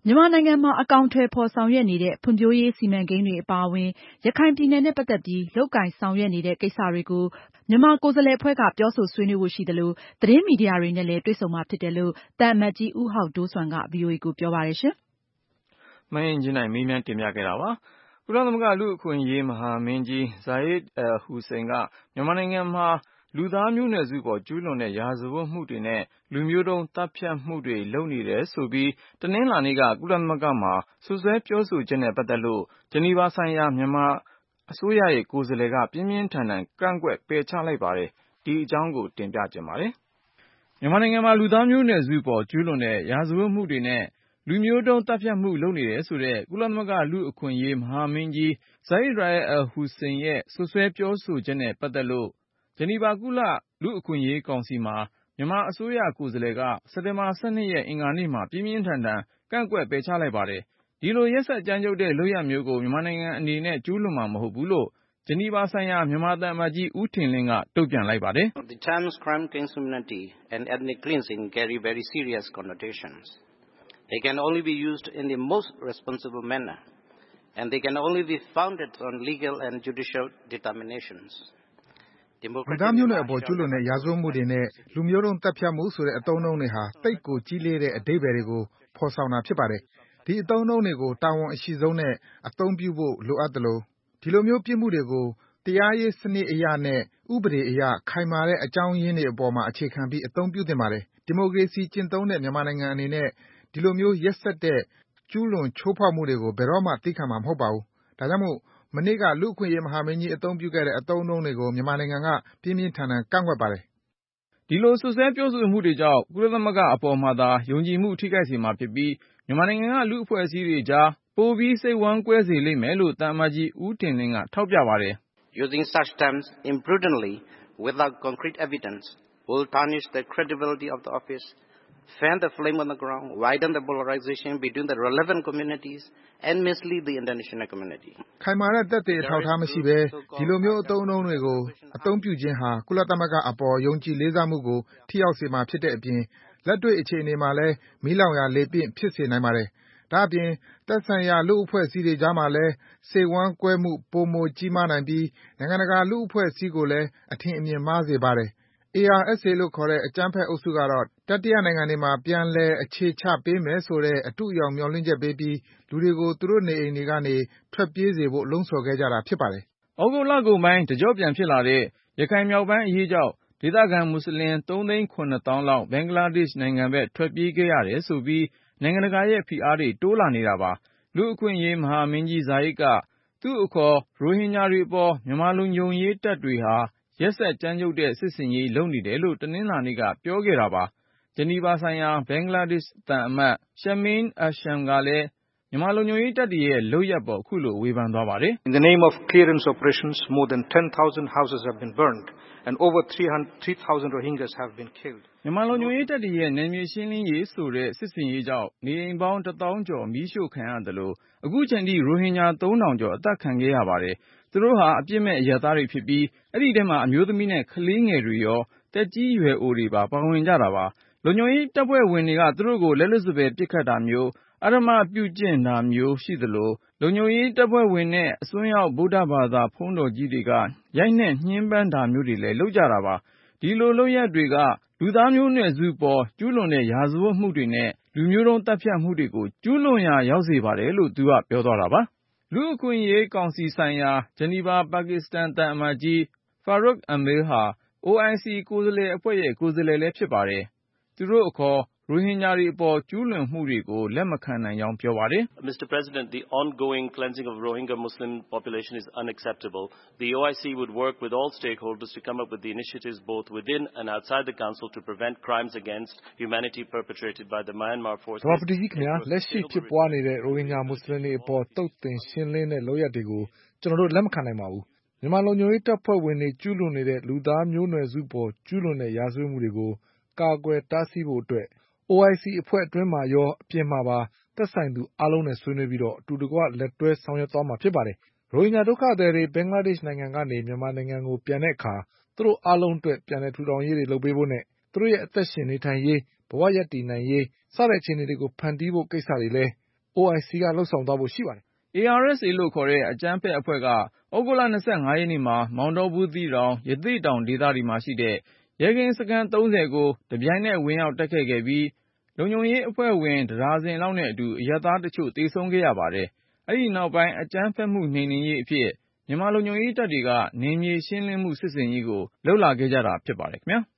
မြန်မာနိုင်ငံမှာအကောင်အထည်ဖော်ဆောင်ရွက်နေတဲ့ဖွံ့ဖြိုးရေးစီမံကိန်းတွေအပါအဝင်ရခိုင်ပြည်နယ်နဲ့ပတ်သက်ပြီးလုပ်ကိုင်ဆောင်ရွက်နေတဲ့ကိစ္စတွေကိုမြန်မာကိုယ်စားလှယ်အဖွဲ့ကပြောဆိုဆွေးနွေးဖို့ရှိသလိုသတင်းမီဒီယာတွေနဲ့လည်းတွေ့ဆုံမှာဖြစ်တယ်လို့သံအမတ်ကြီးဦးဟောက်ဒိုးဆွမ်းက VOA ကိုပြောပါတယ်ရှင်။မအင်ကြင်းနိုင်မေးမြန်းတင်ပြခဲ့တာပါ။ကုလသမဂ္ဂလူ့အခွင့်အရေးမဟာမင်းကြီး Zeid Al Hussein ကမြန်မာနိုင်ငံမှာလူသားမျိုးနွယ်စုပေါ်ကျူးလွန်တဲ့ရာဇဝတ်မှုတွေနဲ့လူမျိုးတုံးသတ်ဖြတ်မှုတွေလုပ်နေတယ်ဆိုပြီးတနင်္လာနေ့ကကုလသမဂ္ဂမှာစွပ်စွဲပြောဆိုချက်နဲ့ပတ်သက်လို့ဂျနီဗာဆိုင်ရာမြန်မာအစိုးရရဲ့ကိုယ်စားလှယ်ကပြင်းပြင်းထန်ထန်ကန့်ကွက်ပယ်ချလိုက်ပါတယ်။ဒီအကြောင်းကိုတင်ပြခြင်းပါတယ်။မြန်မာနိုင်ငံမှာလူသားမျိုးနွယ်စုပေါ်ကျူးလွန်တဲ့ရာဇဝတ်မှုတွေနဲ့လူမျိုးတုံးသတ်ဖြတ်မှုလုပ်နေတယ်ဆိုတဲ့ကုလသမဂ္ဂလူ့အခွင့်အရေးမဟာမင်းကြီး Zeid Ra'ad Al Hussein ရဲ့စွပ်စွဲပြောဆိုချက်နဲ့ပတ်သက်လို့ဂျနီဗာကုလလူ့အခွင့်အရေးကောင်စီမှာမြန်မာအစိုးရကိုယ်စားလှယ်ကစက်တင်ဘာ12ရက်အင်္ဂါနေ့မှာပြင်းပြင်းထန်ထန်ကန့်ကွက်ပယ်ချလိုက်ပါတယ်။ဒီလိုရက်စက်ကြမ်းကြုတ်တဲ့လုပ်ရပ်မျိုးကိုမြန်မာနိုင်ငံအနေနဲ့ကျူးလွန်မှာမဟုတ်ဘူးလို့ဂျနီဗာဆိုင်ရာမြန်မာသံအမတ်ကြီးဦးထင်လင်းကတုံ့ပြန်လိုက်ပါတယ်။ The terms crime against humanity and ethnic cleansing carry very serious connotations. They can only be used in the most responsible manner and they can only be founded on legal and judicial determinations. လူသားမျိုးနွယ်အပေါ်ကျူးလွန်တဲ့ရာဇဝတ်မှုတွေနဲ့လူမျိုးတုံးသတ်ဖြတ်မှုဆိုတဲ့အသုံးအနှုန်းတွေဟာတိတ်ကိုကြီးလေးတဲ့အဓိပ္ပာယ်တွေကိုဖော်ဆောင်တာဖြစ်ပါတယ်။ဒီအသုံးအနှုန်းတွေကိုတာဝန်အရှိဆုံးနဲ့အသုံးပြုဖို့လိုအပ်သလိုဒီလိုမျိုးပြစ်မှုတွေကိုတရားရေးစနစ်အရနဲ့ဥပဒေအရခိုင်မာတဲ့အကြောင်းရင်းတွေအပေါ်မှာအခြေခံပြီးအသုံးပြုသင့်ပါတယ်။ဒီမိုကရေစီကျင့်သုံးတဲ့မြန်မာနိုင်ငံအနေနဲ့ဒီလိုမျိုးရက်စက်တဲ့ကျူးလွန်ချိုးဖောက်မှုတွေကိုဘယ်တော့မှသီးခံမှာမဟုတ်ပါဘူး။ဒါကြောင့်မို့မနေ့ကလူ့အခွင့်အရေးမဟာမင်းကြီးအသုံးပြုခဲ့တဲ့အသုံးအနှုန်းတွေကိုမြန်မာနိုင်ငံကပြင်းပြင်းထန်ထန်ကန့်ကွက်ပါတယ်။ဒီလိုစွပ်စွဲပြောဆိုမှုတွေကြောင့်ကုလသမဂ္ဂအပေါ်မှာသာယုံကြည်မှုထိခိုက်စေမှာဖြစ်ပြီးမြန်မာနိုင်ငံကလူ့အဖွဲ့အစည်းတွေကြားပိုပြီးစိတ်ဝမ်းကွဲစေလိမ့်မယ်လို့သံအမတ်ကြီးဦးထင်လင်းကထောက်ပြပါတယ်။ Using such terms imprudently without concrete evidence will tarnish the credibility of the office, fan the flame on the ground, widen the polarization between the relevant communities and mislead the international community. ခိုင်မာတဲ့သက်သေအထောက်အထားမရှိဘဲဒီလိုမျိုးအသုံးအနှုန်းတွေကိုအသုံးပြုခြင်းဟာကုလသမဂ္ဂအပေါ်ယုံကြည်လေးစားမှုကိုထိရောက်စေမှာဖြစ်တဲ့အပြင်လက်တွေ့အခြေအနေမှာလည်းမီးလောင်ရာလေပင့်ဖြစ်စေနိုင်ပါတယ်။ဒါ့အပြင်သက်ဆိုင်ရာလူ့အဖွဲ့အစည်းတွေကြားမှာလည်းစိတ်ဝမ်းကွဲမှုပိုမိုကြီးမားနိုင်ပြီးနိုင်ငံတကာလူ့အဖွဲ့အစည်းကိုလည်းအထင်အမြင်မှားစေပါတယ်။ ARSA လို့ခေါ်တဲ့အကြမ်းဖက်အုပ်စုကတော့တတိယနိုင်ငံတွေမှာပြန်လည်အခြေချပေးမယ်ဆိုတဲ့အတုအယောင်မျှော်လင့်ချက်ပေးပြီးလူတွေကိုသူတို့နေအိမ်တွေကနေထွက်ပြေးစေဖို့လှုံ့ဆော်ခဲ့ကြတာဖြစ်ပါတယ်။ဩဂုတ်လကုန်ပိုင်းတကြော့ပြန်ဖြစ်လာတဲ့ရခိုင်မြောက်ပိုင်းအရေးကြောင့်ဒေသခံမွတ်စလင် 3,700,000 လောက်ဘင်္ဂလားဒေ့ရှ်နိုင်ငံဘက်ထွက်ပြေးခဲ့ရတယ်ဆိုပြီးနိုင်ငံတကာရဲ့ဖိအားတွေတိုးလာနေတာပါ။လူ့အခွင့်အရေးမဟာမင်းကြီးဇာယစ်ကသူ့အခေါ်ရိုဟင်ဂျာတွေအပေါ်မြန်မာလုံခြုံရေးတပ်တွေဟာရက်စက်ကြမ်းကြုတ်တဲ့စစ်ဆင်ရေးလုပ်နေတယ်လို့တနင်္လာနေ့ကပြောခဲ့တာပါ။ဂျနီဗာဆိုင်ရာဘင်္ဂလားဒေ့ရှ်သံအမတ် Shameem Ahsan ကလည်းမြန်မာလုံခြုံရေးတပ်တွေရဲ့လုပ်ရပ်ပေါ်ခုလိုဝေဖန်သွားပါတယ်။ In the name of clearance operations more than 10,000 houses have been burned and over 3,000 Rohingyas have been killed. မြန်မာလုံခြုံရေးတပ်တွေရဲ့နယ်မြေရှင်းလင်းရေးဆိုတဲ့စစ်ဆင်ရေးကြောင့်နေအိမ်ပေါင်း 1,000 ကျော်မီးရှို့ခံရတယ်လို့အခုချိန်ထိရိုဟင်ဂျာ 3,000 ကျော်အသက်ခံခဲ့ရပါတယ်။သူတို့ဟာအပြစ်မဲ့အရပ်သားတွေဖြစ်ပြီးအဲ့ဒီထဲမှာအမျိုးသမီးနဲ့ကလေးငယ်တွေရောတက်ကြီးရွယ်အိုတွေပါပါဝင်ကြတာပါ။လုံခြုံရေးတပ်ဖွဲ့ဝင်တွေကသူတို့ကိုလက်လွတ်စပယ်ပစ်ခတ်တာမျိုးအဓမ္မပြုကျင့်တာမျိုးရှိသလိုလုံခြုံရေးတပ်ဖွဲ့ဝင်နဲ့အစွန်းရောက်ဗုဒ္ဓဘာသာဘုန်းတော်ကြီးတွေကရိုက်နှက်ညှဉ်းပန်းတာမျိုးတွေလည်းလုပ်ကြတာပါ။ဒီလိုလုပ်ရပ်တွေကလူသားမျိုးနွယ်စုပေါ်ကျူးလွန်တဲ့ရာဇဝတ်မှုတွေနဲ့လူမျိုးတုံးသတ်ဖြတ်မှုတွေကိုကျူးလွန်ရာရောက်စေပါတယ်လို့သူကပြောသွားတာပါ။လူ့အခွင့်အရေးကောင်စီဆိုင်ရာဂျနီဗာပါကစ္စတန်သံအမတ်ကြီး Farukh Amil ဟာ OIC ကိုယ်စားလှယ်အဖွဲ့ရဲ့ကိုယ်စားလှယ်လည်းဖြစ်ပါတယ်။သူတို့အခေါ်ရိုဟင်ဂျာတွေအပေါ်ကျူးလွန်မှုတွေကိုလက်မခံနိုင်ကြောင်းပြောပါတယ်။ Mr. President, the ongoing cleansing of Rohingya Muslim population is unacceptable. The OIC would work with all stakeholders to come up with the initiatives both within and outside the council to prevent crimes against humanity perpetrated by the Myanmar forces. ဘာပတိကြီးခင်ဗျာလက်ရှိဖြစ်ပွားနေတဲ့ရိုဟင်ဂျာမွတ်စလင်တွေအပေါ်တုတ်တင်ရှင်းလင်းတဲ့လုပ်ရပ်တွေကိုကျွန်တော်တို့လက်မခံနိုင်ပါဘူး။မြန်မာလုံခြုံရေးတပ်ဖွဲ့ဝင်တွေကျူးလွန်နေတဲ့လူသားမျိုးနွယ်စုပေါ်ကျူးလွန်တဲ့ရာဇဝတ်မှုတွေကိုကာကွယ်တားဆီးဖို့အတွက်OIC အဖွဲ့အတွင်းမှာရောအပြင်မှာပါသက်ဆိုင်သူအားလုံးနဲ့ဆွေးနွေးပြီးအတူတကွလက်တွဲဆောင်ရွက်သွားမှာဖြစ်ပါတယ်။ရိုဟင်ဂျာဒုက္ခသည်တွေဘင်္ဂလားဒေ့ရှ်နိုင်ငံကနေမြန်မာနိုင်ငံကိုပြန်တဲ့အခါသူတို့အားလုံးအတွက်ပြန်လည်ထူထောင်ရေးတွေလုပ်ပေးဖို့နဲ့သူတို့ရဲ့အသက်ရှင်နေထိုင်ရေးဘဝရပ်တည်နိုင်ရေးစတဲ့အခြေအနေတွေကိုဖန်တီးဖို့ကိစ္စတွေလည်း OIC ကလုပ်ဆောင်သွားဖို့ရှိပါတယ်။ ARSA လို့ခေါ်တဲ့အကြမ်းဖက်အဖွဲ့က ဩဂုတ်လ 25 ရက်နေ့မှာ မောင်တောဘူးသီးတောင် ရသေ့တောင်ဒေသတွေမှာရှိတဲ့ရဲကင်းစခန်း 30 ကိုတပြိုင်နက်ဝင်ရောက်တိုက်ခိုက်ခဲ့ပြီး လုံခြုံရေးအဖွဲ့ဝင် 1 ဒါဇင်လောက်နဲ့အတူ အရပ်သားတချို့သေဆုံးခဲ့ရပါတယ်။ အဲဒီနောက်ပိုင်း အကြမ်းဖက်မှုနှိမ်နင်းရေးအဖြစ် မြန်မာလုံခြုံရေးတပ်တွေက နယ်မြေရှင်းလင်းမှုစစ်ဆင်ရေးကိုလုပ်လာခဲ့ကြတာဖြစ်ပါတယ်ခင်ဗျာ။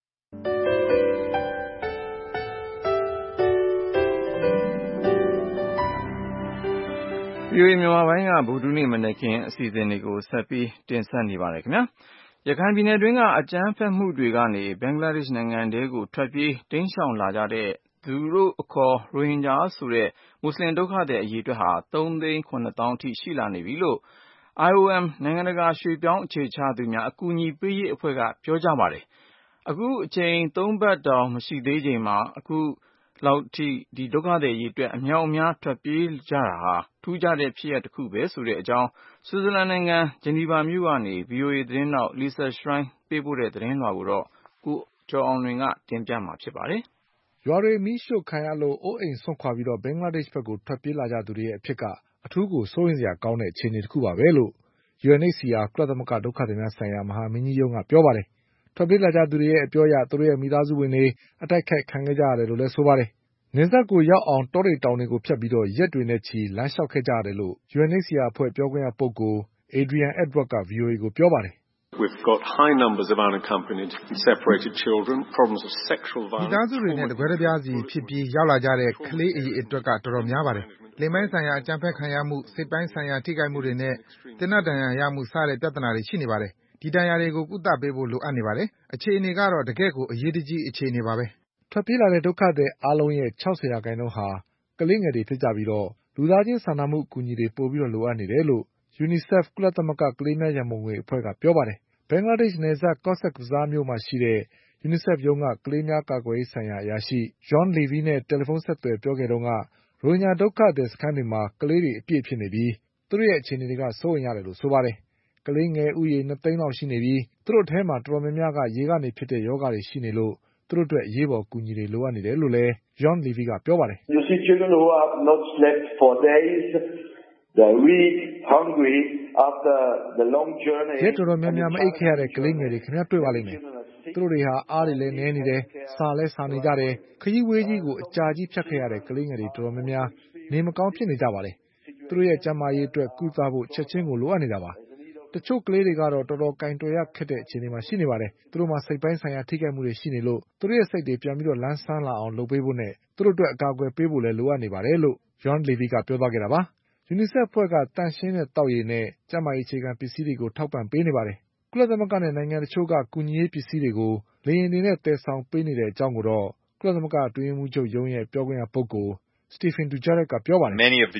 VOA မြန်မာပိုင်းက ဗုဒ္ဓဟူးနေ့မနက်ခင်းအစီအစဉ်တွေကိုဆက်ပြီးတင်ဆက်နေပါတယ်ခင်ဗျာ။ ရခိုင်ပြည်နယ်တွင်းကအကြမ်းဖက်မှုတွေကနေ ဘင်္ဂလားဒေ့ရှ်နိုင်ငံထဲကိုထွက်ပြေးတိမ်းရှောင်လာကြတဲ့သူတို့အခေါ်ရိုဟင်ဂျာဆိုတဲ့မွတ်ဆလင်ဒုက္ခသည်အရေအတွက်ဟာ 3,700,000 အထိရှိလာနေပြီလို့ IOM နိုင်ငံတကာရွှေ့ပြောင်းအခြေချသူများအကူအညီပေးရေးအဖွဲ့ကပြောကြားပါတယ်။ အခုအချိန် 3 ပတ်တောင်မရှိသေးချိန်မှာ အခုလောက်ထိဒုက္ခသည်အရေအတွက်အမြောက်အများထွက်ပြေးကြတာဟာ ထူးခြားတဲ့ဖြစ်ရပ်တခုပဲဆိုတဲ့အကြောင်း ဆွစ်ဇာလန်နိုင်ငံဂျနီဗာမြို့ကနေ VOA သတင်းထောက် Lisa Schlein ပေးပို့တဲ့သတင်းလွှာကို ကိုကျော်အောင်လွင်တင်ပြမှာဖြစ်ပါတယ်။ ရွာတွေမီးရှို့ခံရလို့အိုးအိမ်စွန့်ခွာပြီးဘင်္ဂလားဒေ့ရှ်ဘက်ကိုထွက်ပြေးလာကြသူတွေရဲ့အဖြစ်ကအထူးကိုစိုးရိမ်စရာကောင်းတဲ့အခြေအနေတခုပါပဲလို့ UNHCR ကုလသမဂ္ဂဒုက္ခသည်များဆိုင်ရာမဟာမင်းကြီးရုံးကပြောပါတယ်။ ထွက်ပြေးလာကြသူတွေရဲ့အပြောအရ သူတို့ရဲ့မိသားစုဝင်တွေအတိုက်ခိုက်ခံခဲ့ကြရတယ်လို့လည်းဆိုပါတယ်။ နယ်စပ်ကိုရောက်အောင်တောတွေတောင်တွေကိုဖြတ်ပြီးရက်တွေနဲ့ချီလမ်းလျှောက်ခဲ့ကြရတယ်လို့ UNHCR အဖွဲ့ပြောခွင့်ရပုဂ္ဂိုလ် Adrian Edward က VOA ကိုပြောပါတယ်။ "မိသားစုတွေနဲ့တကွဲတပြားစီဖြစ်ပြီးရောက်လာကြတဲ့ကလေးအရေအတွက်ကတော်တော်များပါတယ်။ လိင်ပိုင်းဆိုင်ရာအကြမ်းဖက်ခံရမှု၊ စိတ်ပိုင်းဆိုင်ရာထိခိုက်မှုတွေနဲ့ သေနတ်ဒဏ်ရာရမှု စတဲ့ပြဿနာတွေရှိနေပါတယ်။ ဒီဒဏ်ရာတွေကိုကုသပေးဖို့လိုအပ်နေပါတယ်။ အခြေအနေကတော့တကယ့်ကိုအရေးတကြီးအခြေအနေပါပဲ။" ထွက်ပြေးလာတဲ့ဒုက္ခသည်အားလုံးရဲ့ 60% ဟာ ကလေးငယ်တွေဖြစ်ကြပြီးလူသားချင်းစာနာမှုအကူအညီတွေပိုပြီးလိုအပ်နေတယ်လို့ UNICEF ကုလသမဂ္ဂကလေးများရန်ပုံငွေအဖွဲ့ကပြောပါတယ်။ ဘင်္ဂလားဒေ့ရှ်နယ်စပ် Cox's Bazar မြို့မှာရှိတဲ့ UNICEF ရုံးက ကလေးများကာကွယ်ရေးဆိုင်ရာအရာရှိ Jean Lieby နဲ့တယ်လီဖုန်းဆက်သွယ်ပြောခဲ့တုန်းက ရိုဟင်ဂျာဒုက္ခသည်စခန်းတွေမှာကလေးတွေအပြည့်ဖြစ်နေပြီး သူတို့ရဲ့အခြေအနေတွေကစိုးရိမ်ရတယ်လို့ဆိုပါတယ်။ ကလေးငယ်ဦးရေ 2 သိန်းလောက်ရှိနေပြီး သူတို့အထဲမှာတော်တော်များများက ရေကနေဖြစ်တဲ့ရောဂါတွေရှိနေလို့ သူတို့အတွက်အရေးပေါ်အကူအညီတွေလိုအပ်နေတယ်လို့လည်း Jean Lieby ကပြောပါတယ်။ "ရက်တော်တော်များများမအိပ်ခဲ့ရတဲ့ကလေးငယ်တွေခင်ဗျားတွေ့ပါလိမ့်မယ်။ သူတို့တွေဟာအားတွေလည်းနည်းနေတယ်။ စာလည်းစာနေကြတယ်။ ခရီးဝေးကြီးကိုအကြာကြီးဖြတ်ခဲ့ရတဲ့ကလေးငယ်တွေတော်တော်များများနေမကောင်းဖြစ်နေကြပါတယ်။ သူတို့ရဲ့ကျန်းမာရေးအတွက်ကုသဖို့ချက်ချင်းကိုလိုအပ်နေတာပါ။ တချို့ကလေးတွေကတော့တော်တော်ကိုင်တွယ်ရခက်တဲ့အခြေအနေမှာရှိနေပါတယ်။ သူတို့မှာစိတ်ပိုင်းဆိုင်ရာထိခိုက်မှုတွေရှိနေလို့ သူတို့ရဲ့စိတ်တွေပြန်ပြီးလန်းဆန်းလာအောင်လုပ်ပေးဖို့နဲ့ သူတို့အတွက်အကာအကွယ်ပေးဖို့လည်းလိုအပ်နေပါတယ်လို့ Jean Lieby ကပြောသွားခဲ့တာပါ။ UNICEF အဖွဲ့ကသန့်ရှင်းတဲ့သောက်ရေနဲ့ကျန်းမာရေးအခြေခံပစ္စည်းတွေကိုထောက်ပံ့ပေးနေပါတယ်။ ကုလသမဂ္ဂနဲ့နိုင်ငံတချို့ကကူညီရေးပစ္စည်းတွေကို လေယာဉ်တွေနဲ့သယ်ဆောင်ပေးနေတဲ့အကြောင်းကိုတော့ ကုလသမဂ္ဂအတွင်းရေးမှူးချုပ်ရုံးရဲ့ပြောခွင့်ရပုဂ္ဂိုလ် Stéphane Dujarric ကပြောပါတယ်။ "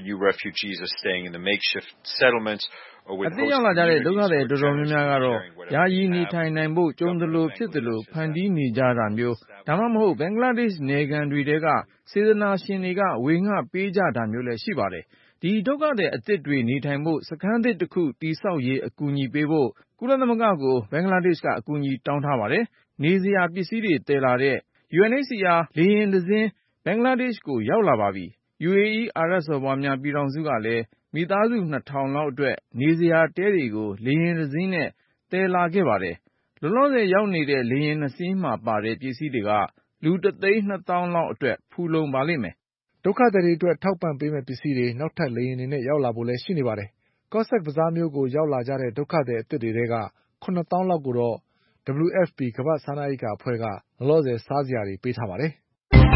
အသစ်ရောက်လာကြတဲ့ဒုက္ခသည်တော်တော်များများကတော့ ယာယီနေထိုင်နိုင်ဖို့ကြုံသလိုဖြစ်သလိုဖန်တီးနေကြတာမျိုး ဒါမှမဟုတ်ဘင်္ဂလားဒေ့ရှ်နယ်ခံတွေထဲကစေတနာရှင်တွေကဝေငှပေးကြတာမျိုးလည်းရှိပါတယ်။ ဒီဒုက္ခသည်အသစ်တွေနေထိုင်ဖို့စခန်းသစ်တခုတည်ဆောက်ရေးအကူအညီပေးဖို့ ကုလသမဂ္ဂကိုဘင်္ဂလားဒေ့ရှ်ကအကူအညီတောင်းထားပါတယ်။ နေစရာပစ္စည်းတွေသယ်လာတဲ့ UNHCR လေယာဉ်တစင်းဘင်္ဂလားဒေ့ရှ်ကိုရောက်လာပါပြီ။ UAE အာရပ်စော်ဘွားများပြည်ထောင်စုကလည်းမိသားစု 2,000 လောက်အတွက်နေစရာတဲတွေကိုလေယာဉ်တစီးနဲ့သယ်လာခဲ့ပါတယ်။ လောလောဆယ်ရောက်နေတဲ့လေယာဉ် 2 စီးမှာပါတဲ့ပစ္စည်းတွေက လူ 1,200,000 လောက်အတွက်ဖူလုံပါလိမ့်မယ်။ " ဒုက္ခသည်တွေအတွက်ထောက်ပံ့ပေးမယ့်ပစ္စည်းတွေနောက်ထပ်လေယာဉ်တွေနဲ့ရောက်လာဖို့လည်းရှိနေပါတယ်။ Cox's Bazar မြို့ကိုရောက်လာကြတဲ့ဒုက္ခသည်အသစ်တွေထဲက 7,000,000 လောက်ကိုတော့ WFP ကမ္ဘာ့စားနပ်ရိက္ခာအဖွဲ့က လောလောဆယ်စားစရာတွေပေးထားပါတယ်။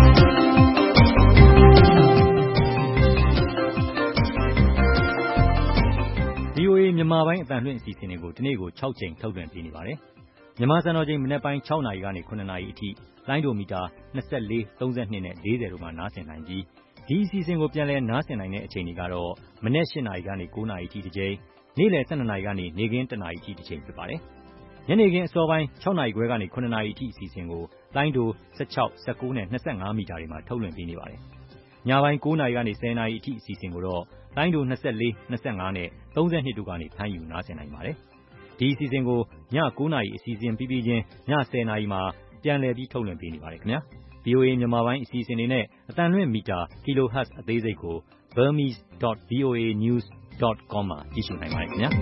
VOA မြန်မာပိုင်းအသံလွှင့်အစီအစဉ်တွေကိုတနေ့ကို6ကြိမ်ထုတ်လွှင့်ပေးနေပါတယ်။မြန်မာစံတော်ချိန်မနက်ပိုင်း6နာရီကနေ9နာရီအထိလိုင်းဒိုမီတာ24 32နဲ့40တို့မှာနားဆင်နိုင်ပြီးဒီအစီအစဉ်ကိုပြန်လည်နားဆင်နိုင်တဲ့အချိန်တွေကတော့မနက်8နာရီကနေ9နာရီအထိတစ်ကြိမ်နေ့လယ်12နာရီကနေနေ့ခင်း1နာရီအထိတစ်ကြိမ်ဖြစ်ပါတယ်။ညနေခင်းအစောပိုင်း6နာရီခွဲကနေ9နာရီအထိအစီအစဉ်ကိုလိုင်းဒို16 19နဲ့25မီတာတွေမှာထုတ်လွှင့်ပေးနေပါတယ်။ညပိုင်း9နာရီကနေ10နာရီအထိအစီအစဉ်ကိုတော့လိုင်းဒို24 25နဲ့32တို့ကနေဖမ်းယူနားဆင်နိုင်ပါတယ်။ဒီအစီအစဉ်ကိုည9နာရီအစီအစဉ်ပြီးပြီးချင်းည10နာရီမှာပြန်လည်ပြီးထုတ်လွှင့်ပေးနေပါတယ်ခင်ဗျာ။ VOA မြန်မာပိုင်းအစီအစဉ်တွေနဲ့အသံလွှင့်မီတာ kHz အသေးစိတ်ကို burmese.voanews.com မှာကြည့်ရှုနိုင်ပါတယ်ခင်ဗျာ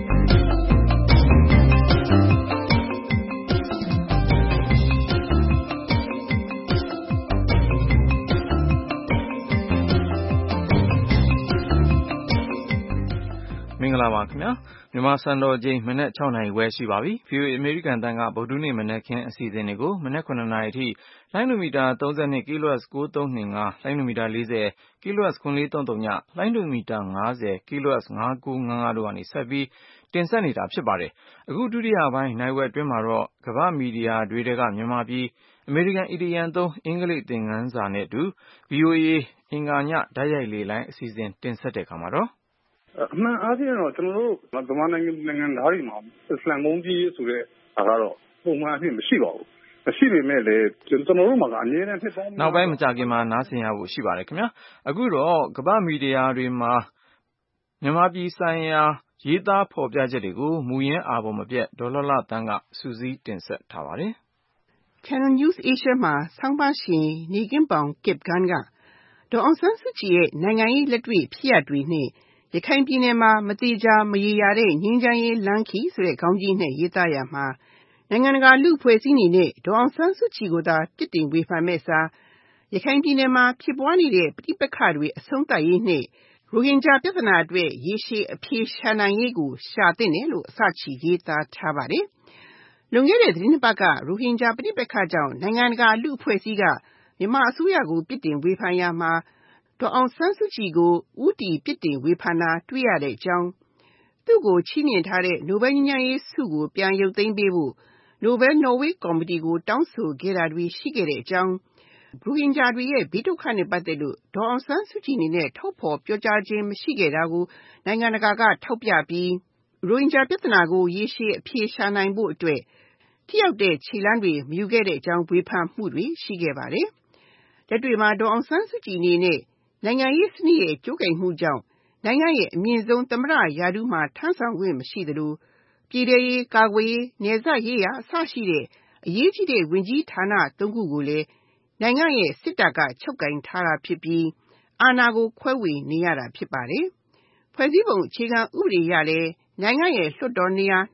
မင်္ဂလာပါခင်ဗျာမြန်မာစံတော်ချိန်မနက်6:00 နာရီခွဲရှိပါပြီ VOA အမေရိကန်တန်ကဗုဒ္ဓနေ့မနက်ခင်းအစီအစဉ်တွေကိုမနက်9:00 နာရီအထိလိုင်းဒိုမီတာ32 kHz 9325လိုင်းဒိုမီတာ40 kHz 9430ညလိုင်းဒိုမီတာ50 kHz 5955တို့ကနေဆက်ပြီးတင်ဆက်နေတာဖြစ်ပါတယ်အခုဒုတိယပိုင်းနိုင်ဝက်အတွင်းမှာတော့ကမ္ဘာမီဒီယာတွေကမြန်မာပြည်အမေရိကန်အီဒီယံသုံးအင်္ဂလိပ်သင်ခန်းစာနဲ့အတူ VOA အင်္ဂါညဓာတ်ရိုက်လေလိုင်းအစီအစဉ်တင်ဆက်တဲ့အခါမှာတော့အမှန်အားဖြင့်တော့ကျွန်တော်တို့ဗမာနိုင်ငံသားတွေမှာအစ္စလာမ်မုန်းကြီးဆိုတဲ့အားကတော့ပုံမှန်အဖြစ်မရှိပါဘူးမရှိပေမဲ့လည်းကျွန်တော်တို့မှာကအမြဲတမ်းဖြစ်ပေါ်နောက်ပိုင်းမကြခင်မှာနားဆင်ရဖို့ရှိပါတယ်ခင်ဗျာအခုတော့ကမ္ဘာမီဒီယာတွေမှာမြန်မာပြည်ဆိုင်ရာရေးသားဖော်ပြချက်တွေကိုမူရင်းအာဘော်မပြတ်ဒေါ်လှလှသန်းကစူးစီးတင်ဆက်ထားပါတယ် Channel News Asia မှာဆောင်းပါရှင်နေကင်းပေါင်ကစ်ဂန်ကဒေါ်အောင်ဆန်းစုကြည်ရဲ့နိုင်ငံရေးလက်တွေ့ဖြစ်ရပ်တွေနဲ့ရခိုင်ပြည်နယ်မှာမတိကျမရေရာတဲ့ငြိမ်းချမ်းရေးလမ်းခီဆိုတဲ့ခေါင်းကြီးနဲ့ရေးသားရမှာနိုင်ငံတကာလူအဖွဲ့အစည်းတွေနဲ့ဒေါ်အောင်ဆန်းစုကြည်ကိုသာပြစ်တင်ဝေဖန်မဲ့စာရခိုင်ပြည်နယ်မှာဖြစ်ပွားနေတဲ့ပဋိပက္ခတွေအဆုံးသတ်ရေးနဲ့ရိုဟင်ဂျာပြဿနာအတွက်ရေရှည်အဖြေရှာနိုင်ရေးကိုရှာသင့်တယ်လို့အစချီရေးသားထားပါတယ်။လွန်ခဲ့တဲ့သတင်းနှစ်ပတ်ကရိုဟင်ဂျာပဋိပက္ခကြောင့်နိုင်ငံတကာလူအဖွဲ့အစည်းကမြန်မာအစိုးရကိုပြစ်တင်ဝေဖန်ရမှာဒေါ်အောင်ဆန်းစုကြည်ကိုဦးတည်ပြစ်တင်ဝေဖန်တာတွေ့ရတဲ့အကြောင်းသူ့ကိုချီးမြှင့်ထားတဲ့နိုဘယ်ငြိမ်းချမ်းရေးဆုကိုပြန်ရုပ်သိမ်းပေးဖို့နိုဘယ်နော်ဝေးကော်မတီကိုတောင်းဆိုခဲ့တာတွေရှိခဲ့တဲ့အကြောင်းရိုဟင်ဂျာတွေရဲ့ဘေးဒုက္ခနဲ့ပတ်သက်လို့ဒေါ်အောင်ဆန်းစုကြည်အနေနဲ့ထုတ်ဖော်ပြောကြားခြင်းမရှိခဲ့တာကိုနိုင်ငံတကာကထောက်ပြပြီးရိုဟင်ဂျာပြဿနာကိုရေရှည်အဖြေရှာနိုင်ဖို့အတွက်ထိရောက်တဲ့ခြေလှမ်းတွေမယူခဲ့တဲ့အကြောင်းဝေဖန်မှုတွေရှိခဲ့ပါတယ်။လက်တွေ့မှာဒေါ်အောင်ဆန်းစုကြည်အနေနဲ့နိုင်ငံရေးစနစ်ရဲ့ကြိုးကိုင်မှုကြောင့်နိုင်ငံရဲ့အမြင့်ဆုံးသမ္မတရာထူးမှာထမ်းဆောင်ခွင့်မရှိသလိုပြည်ထရေးကာကွယ်ရေးနယ်စပ်ရေးရာအစရှိတဲ့အရေးကြီးတဲ့ဝန်ကြီးဌာန၃ခုကိုလည်းနိုင်ငံရဲ့စစ်တပ်ကချုပ်ကိုင်ထားတာဖြစ်ပြီးအာဏာကိုခွဲဝေနေရတာဖြစ်ပါတယ်။ဖွဲ့စည်းပုံအခြေခံဥပဒေအရလည်းနိုင်ငံရဲ့လွှတ်တော်နေရာ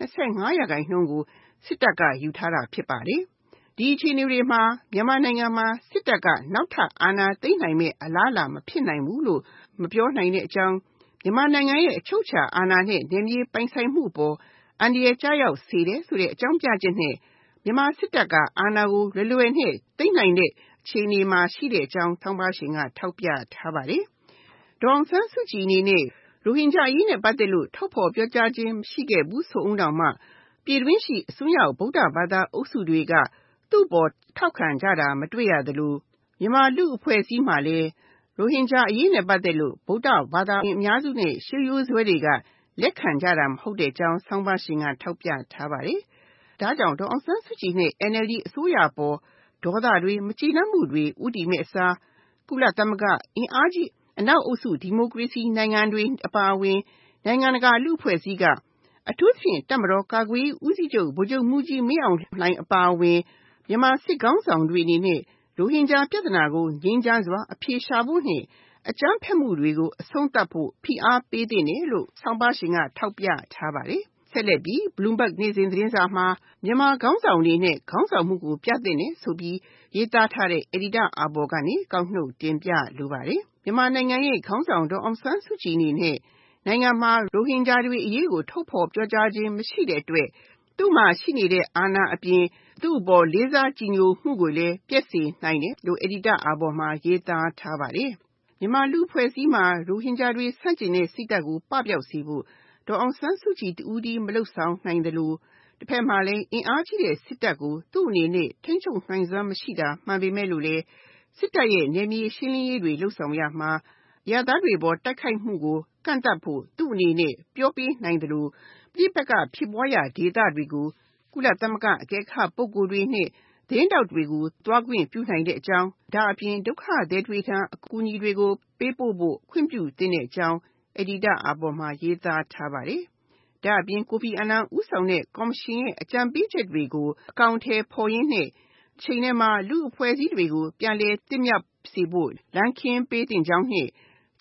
25%ကိုစစ်တပ်ကယူထားတာဖြစ်ပါတယ်။ဒီအခြေအနေတွေမှာမြန်မာနိုင်ငံမှာစစ်တပ်ကနောက်ထပ်အာဏာသိမ်းနိုင်မဲ့အလားအလာမဖြစ်နိုင်ဘူးလို့မပြောနိုင်တဲ့အကြောင်းမြန်မာနိုင်ငံရဲ့အချုပ်အခြာအာဏာနဲ့နယ်မြေပိုင်ဆိုင်မှုပေါ်အန္တရာယ်ကျရောက်စေတယ်ဆိုတဲ့အကြောင်းပြချက်နဲ့မြန်မာစစ်တပ်ကအာဏာကိုလွယ်နဲ့သိမ်းနိုင်တဲ့အခြေအနေမှာရှိတဲ့အကြောင်းထောက်ပါရှင်ကထောက်ပြထားပါတယ်။ဒေါ်အောင်ဆန်းစုကြည်အနေနဲ့ရိုဟင်ဂျာအရေးနဲ့ပတ်သက်လို့ထုတ်ဖော်ပြောကြားခြင်းမရှိခဲ့ဘူးဆိုဦးတောင်မှပြည်တွင်းရှိအစွန်းရောက်ဗုဒ္ဓဘာသာအုပ်စုတွေကသူ့ပေါ်ထောက်ခံကြတာမတွေ့ရသလိုမြန်မာလူအဖွဲ့အစည်းမှလည်းရိုဟင်ဂျာအရေးနဲ့ပတ်သက်လို့ဗုဒ္ဓဘာသာအများစုနဲ့ရှေးရိုးစွဲတွေကလက်ခံကြတာမဟုတ်တဲ့အကြောင်းဆောင်းပါးရှင်ကထောက်ပြထားပါတယ်။ဒါကြောင့်ဒေါ်အောင်ဆန်းစုကြည်နဲ့ NLD အစိုးရပေါ်ဒေါသတွေမကျေနပ်မှုတွေဥတည်မဲ့အစားကုလသမဂ္ဂအင်အားကြီးအနောက်အုပ်စုဒီမိုကရေစီနိုင်ငံတွေအပါအဝင်နိုင်ငံတကာလူအဖွဲ့အစည်းကအထူးဖြင့်တပ်မတော်ကာကွယ်ရေးဦးစီးချုပ်ဗိုလ်ချုပ်မှူးကြီးမင်းအောင်လှိုင်အပါအဝင်မြန်မာစစ်ခေါင်းဆောင်တွေအနေနဲ့ရိုဟင်ဂျာပြဿနာကိုငြိမ်းချမ်းစွာအဖြေရှာဖို့နဲ့အကြမ်းဖက်မှုတွေကိုအဆုံးသတ်ဖို့ဖိအားပေးသင့်တယ်လို့ဆောင်းပါးရှင်ကထောက်ပြထားပါတယ်။ဆက်လက်ပြီး Bloomberg နေ့စဉ်သတင်းစာမှာမြန်မာခေါင်းဆောင်တွေနဲ့ခေါင်းဆောင်မှုကိုပြသင့်တယ်ဆိုပြီးရေးသားထားတဲ့ Editor အာဘော်ကနေကောက်နှုတ်တင်ပြလိုပါတယ်။မြန်မာနိုင်ငံရဲ့ခေါင်းဆောင်ဒေါ်အောင်ဆန်းစုကြည်အနေနဲ့နိုင်ငံမှာရိုဟင်ဂျာတွေအရေးကိုထုတ်ဖော်ပြောကြားခြင်းမရှိတဲ့အတွက်သူ့မှာရှိနေတဲ့အာဏာအပြင်သူ့အပေါ်လေးစားကြည်ညိုမှုကိုလည်းပျက်စေနိုင်တယ်လို့ Editor အာဘော်မှာရေးသားထားပါတယ်။မြန်မာလူအဖွဲ့အစည်းမှာရိုဟင်ဂျာတွေဆန့်ကျင်တဲ့စိတ်ဓာတ်ကိုပပျောက်စေဖို့ဒေါ်အောင်ဆန်းစုကြည်တဦးတည်းမလုပ်ဆောင်နိုင်သလိုတစ်ဖက်မှာလည်းအင်အားကြီးတဲ့စစ်တပ်ကိုသူ့အနေနဲ့ထိန်းချုပ်နိုင်စွမ်းမရှိတာမှန်ပေမဲ့လို့လည်းစစ်တပ်ရဲ့နယ်မြေရှင်းလင်းရေးတွေလုပ်ဆောင်ရမှာအရပ်သားတွေပေါ်တိုက်ခိုက်မှုကိုကန့်သတ်ဖို့သူ့အနေနဲ့ပြောပေးနိုင်သလိုပြစ်ပက်ကဖြစ်ပွားရာဒေသတွေကိုကုလသမဂ္ဂအကဲခတ်ပုဂ္ဂိုလ်တွေနဲ့သတင်းတောက်တွေကိုတွားခွင့်ပြုနိုင်တဲ့အကြောင်းဒါအပြင်ဒုက္ခသည်တွေထံအကူအညီတွေကိုပေးပို့ဖို့ခွင့်ပြုသင့်တဲ့အကြောင်းEditor အာဘော်မှာရေးသားထားပါတယ်။ဒါအပြင်ကိုဖီအာနန်ဦးဆောင်တဲ့ကော်မရှင်ရဲ့အကြံပေးချက်တွေကိုအကောင်အထည်ဖော်ရင်းနဲ့ချိန်ထဲမှာလူအဖွဲ့အစည်းတွေကိုပြန်လည်သင့်မြတ်စေဖို့လမ်းခင်းပေးသင့်ကြောင်းနဲ့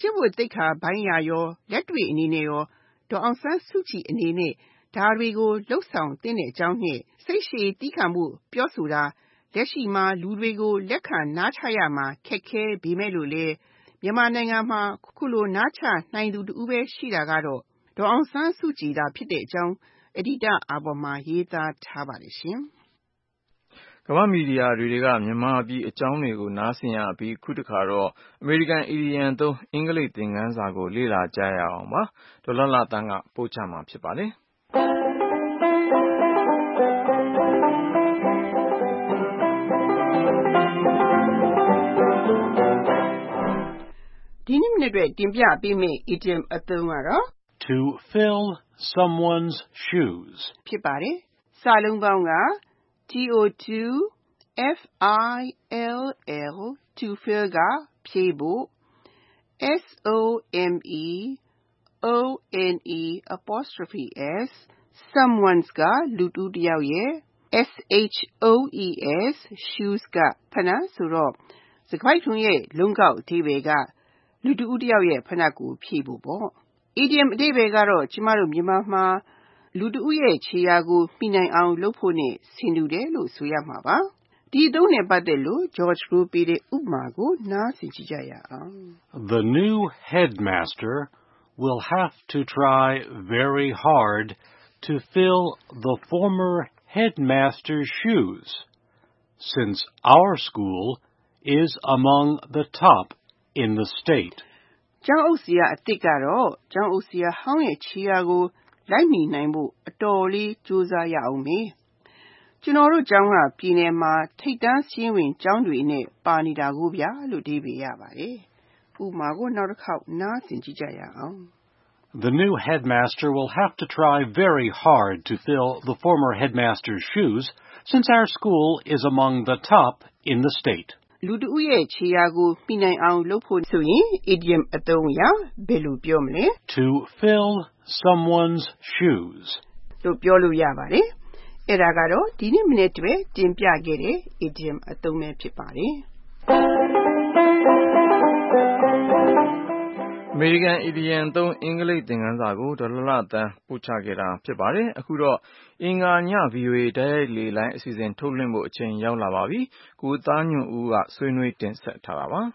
ကျင့်ဝတ်သိက္ခာပိုင်းရာရောလက်တွေ့အနေနဲ့ရောဒေါ်အောင်ဆန်းစုကြည်အနေနဲ့ဒါတွေကိုလှုပ်ဆောင်သင့်တဲ့အကြောင်းနဲ့စိတ်ရှည်သည်းခံမှုပြောဆိုတာလက်ရှိမှာလူတွေကိုလက်ခံနားချရမှာခက်ခဲပေမဲ့လို့လေမြန်မာနိုင်ငံမှာခုလိုနားချနိုင်သူတူပဲရှိတာကတော့ဒေါ်အောင်ဆန်းစုကြည်သာဖြစ်တဲ့အကြောင်းအဒိတအာဘော်မှာရေးသားထားပါတယ်ရှင်ကမ္ဘာမီဒီယာတွေကမြန်မာပြည်အကြောင်းတွေကိုနားဆင်ရပြီးခုတစ်ခါတော့အမေရိကန်အီဒီယံသုံးအင်္ဂလိပ်သင်ခန်းစာကိုလေ့လာကြရအောင်ပါဒေါ်လှတန်းကပို့ချမှာဖြစ်ပါတယ်ဒီနေ့နေ့အတွက်တင်ပြပေးမယ့် idiom အသုံးကတော့ to fill someone's shoes ဖြစ်ပါတယ်စာလုံးပေါင်းက to fill ကဖြည့်ဖို့ someone's ကလူတူတစ်ယောက်ရဲ့ shoes ကဖနတ်ဆိုတော့စကားပိုက်ထုံရဲ့လုံးကောက်အဓိပ္ပာယ်ကလူတူတစ်ယောက်ရဲ့ဖနတ်ကိုဖြည့်ဖို့ပေါ့ idiom အဓိပ္ပာယ်ကတော့ကျမတို့မြန်မာမှာလူတူရဲ့ခြေရာကိုမိနိုင်အောင်လုပ်ဖို့နဲ့ဆင်တူတယ်လို့ဆိုရမှာပါဒီအသုံးနဲ့ပတ်သက်လို့ George ကိုပေးတဲ့ဥပမာကိုနားဆင်ကြည့်ကြရအောင် The new headmaster will have to try very hard to fill the former headmaster's shoes since our school is among the top in the state. ကျောင်းအုပ်ဆရာအသစ်ကတော့ကျောင်းအုပ်ဆရာဟောင်းရဲ့ခြေရာကိုလိုက်မိနိုင်ဖို့အတော်လေးကြိုးစားရအောင်မေကျွန်တော်တို့ကျောင်းကပြည်နယ်မှာထိပ်တန်းစည်းဝင်ကျောင်းတွေနဲ့ပါနေတာကိုဗျာလို့ဒီပေးရပါတယ်ဥပမာကိုနောက်တစ်ခေါက်နားဆင်ကြည့်ကြရအောင် The new headmaster will have to try very hard to fill the former headmaster's shoes since our school is among the top in the state. လူတူရဲ့ခြေရာကိုမိနိုင်အောင်လုပ်ဖို့ဆိုရင် idiom အသုံးအရဘယ်လိုပြောမလဲ To fill someone's shoes လို့ပြောလို့ရပါတယ်အဲ့ဒါကတော့ဒီနေ့မနေ့တည်းတင်ပြခဲ့တဲ့ idiom အသုံးပဲဖြစ်ပါတယ်အမေရိကန်အီဒီယံသုံးအင်္ဂလိပ်သင်ခန်းစာကိုဒေါ်လှတန်းပို့ချခဲ့တာဖြစ်ပါတယ်အခုတော့အင်္ဂါည VOA တိုက်ရိုက်လေလိုင်းအစီအစဉ်ထုတ်လွှင့်ဖို့အချိန်ရောက်လာပါပြီကိုသားညွန့်ဦးကဆွေးနွေးတင်ဆက်ထားတာပါ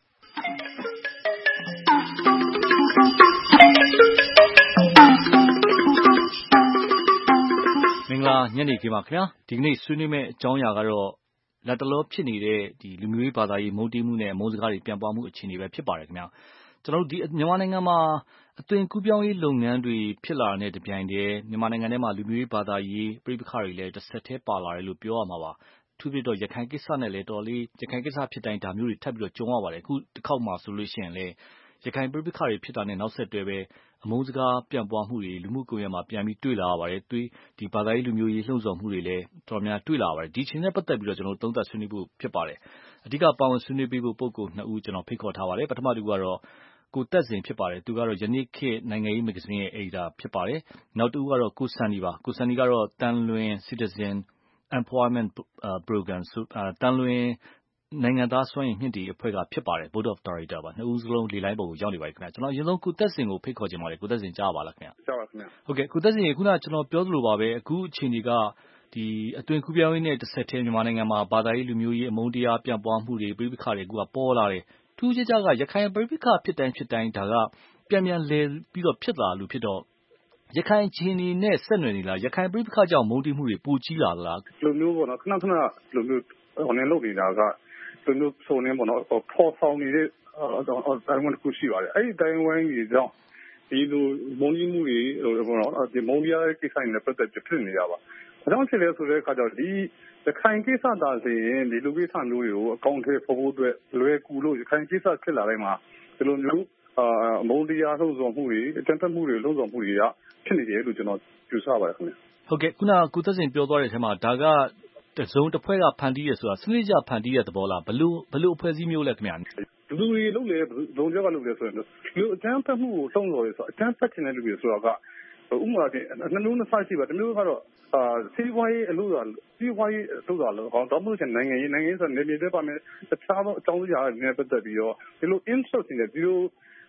မင်္ဂလာညနေခင်းပါခင်ဗျာဒီကနေ့ဆွေးနွေးမယ့်အကြောင်းအရာကတော့လက်တလောဖြစ်နေတဲ့ဒီလူမျိုးရေးဘာသာရေးမုန်းတီးမှုနဲ့အမုန်းစကားတွေပြန်ပွားမှုအခြေအနေပဲဖြစ်ပါတယ်ခင်ဗျာကျွန်တော်တို့ဒီမြန်မာနိုင်ငံမှာအသွင်ကူးပြောင်းရေးလုပ်ငန်းတွေဖြစ်လာတဲ့တပြိုင်တည်းမြန်မာနိုင်ငံထဲမှာလူမျိုးရေးဘာသာရေးပြည်ပခါတွေလည်းတစ်ဆက်တည်းပါလာတယ်လို့ပြောရမှာပါသူပြတော့ရခိုင်ကိစ္စနဲ့လည်းတော်လေးရခိုင်ကိစ္စဖြစ်တိုင်းဒါမျိုးတွေထပ်ပြီးတော့ကြုံရပါတယ်အခုတစ်ခေါက်မှဆိုလို့ရှိရင်လည်းရခိုင်ပြည်ပခါတွေဖြစ်တာနဲ့နောက်ဆက်တွဲပဲအမုန်းစကားပြန်ပွားမှုတွေလူမှုကွန်ရက်မှာပြန်ပြီးတွေ့လာရပါတယ်ဒီဘာသာရေးလူမျိုးရေးလှုံ့ဆော်မှုတွေလည်းတော်များတွေ့လာပါတယ်ဒီချင်းနဲ့ပတ်သက်ပြီးတော့ကျွန်တော်သုံးသပ်ဆွေးနွေးဖို့ဖြစ်ပါတယ်အဓိကပါဝင်ဆွေးနွေးပေးဖို့ပုဂ္ဂိုလ်နှစ်ဦးကျွန်တော်ဖိတ်ခေါ်ထားပါတယ်ပထမတူကတော့ကိုသက်စင်ဖြစ်ပါတယ်သူကတော့ယနေ့ခေတ်နိုင်ငံရေးမဂ္ဂဇင်းရဲ့အယ်ဒီတာဖြစ်ပါတယ်နောက်တူကတော့ကိုစန္ဒီပါကိုစန္ဒီကတော့တန်လွင် Citizen Employment Program တန်လွင်နိုင်ငံသားစွမ်းရည်မြင့်တီအဖွဲ့ကဖြစ်ပါတယ် Board of Director ပါနှစ်ဦးစလုံးလေလိုင်းပေါ်ကိုရောက်နေပါတယ်ခင်ဗျကျွန်တော်အရင်ဆုံးကိုသက်စင်ကိုဖိတ်ခေါ်ချင်ပါတယ်ကိုသက်စင်ကြားပါလားခင်ဗျကြားပါခင်ဗျဟုတ်ကဲ့ကိုသက်စင်ခုနကျွန်တော်ပြောသလိုပါပဲအခုအချိန်ကြီးကဒီအသွင်ကူးပြောင်းရေးနဲ့တစ်ဆက်တည်းမြန်မာနိုင်ငံမှာဘာသာရေးလူမျိုးရေးအမုန်းတရားပြန်ပွားမှုတွေပြည်ပခါတွေအခုကပေါ်လာတယ်ထူးခြားကရခိုင်ပြည်ပခါဖြစ်တိုင်းဒါကပြန်လဲပြီးတော့ဖြစ်လာလို့ဖြစ်တော့ရခိုင်ချင်းနေနဲ့ဆက်နွယ်နေလားရခိုင်ပြည်ပခါကြောင့်မုန်းတီးမှုတွေပိုကြီးလာလားလူမျိုးပေါ့နော်ခဏလူမျိုးဟိုနေလုပ်နေတာကလူမျိုးစုံနေပေါ့နော်ပေါ်ဆောင်နေတဲ့တိုင်းဝန်တစ်ခုရှိပါတယ်အဲ့ဒီတိုင်းဝန်ကြီးကြောင့်ဒီလိုမုန်းတီးမှုတွေပေါ့နော်ဒီမုန်းတရားကိစ္စတွေနဲ့ပတ်သက်ဖြစ်နေရပါဘာကြောင့်ဖြစ်လဲဆိုတဲ့အခါကျတော့ဒီရခိုင်ကိစ္စသာဆိုရင်ဒီလူကိစ္စမျိုးတွေကိုအကောင့်ထဲပေါ်ဖို့အတွက်လွယ်ကူလို့ရခိုင်ကိစ္စဖြစ်လာတိုင်းမှာဒီလိုမျိုးအမုန်းတရားလှုံ့ဆော်မှုတွေအကြမ်းဖက်မှုတွေလှုံ့ဆော်မှုတွေကဖြစ်နေတယ်လို့ကျွန်တော်ယူဆပါတယ်ခင်ဗျဟုတ်ကဲ့ခုနကကိုသက်စင်ပြောသွားတဲ့အထဲမှာဒါကတစုံတစ်ဖွဲ့ကဖန်တီးရဆိုတာစနစ်ကျဖန်တီးရတဲ့သဘောလားဘလို့အဖွဲ့အစည်းမျိုးလဲခင်ဗျာလူတွေလုပ်လေဘုံကြောက်ကလုပ်လေဆိုရင်ဒီအကြမ်းဖက်မှုကိုလှုံ့ဆော်ရဲဆိုအကြမ်းဖက်ခြင်းတဲ့လူတွေဆိုတာကဥပမာဖြင့်နှလုံးနှစ်ဆရှိပါတစ်မျိုးကတော့စီးပွားရေးအလို့ဆိုတာစီးပွားရေးအလို့ဆိုတာတော့မဟုတ်ချင်နိုင်ငံရေးဆိုနေမြေတဲ့ပါမယ်တခြားသောအကြောင်းအရာတွေနဲ့ပတ်သက်ပြီးတော့ဒီလို interest နဲ့ဒီလို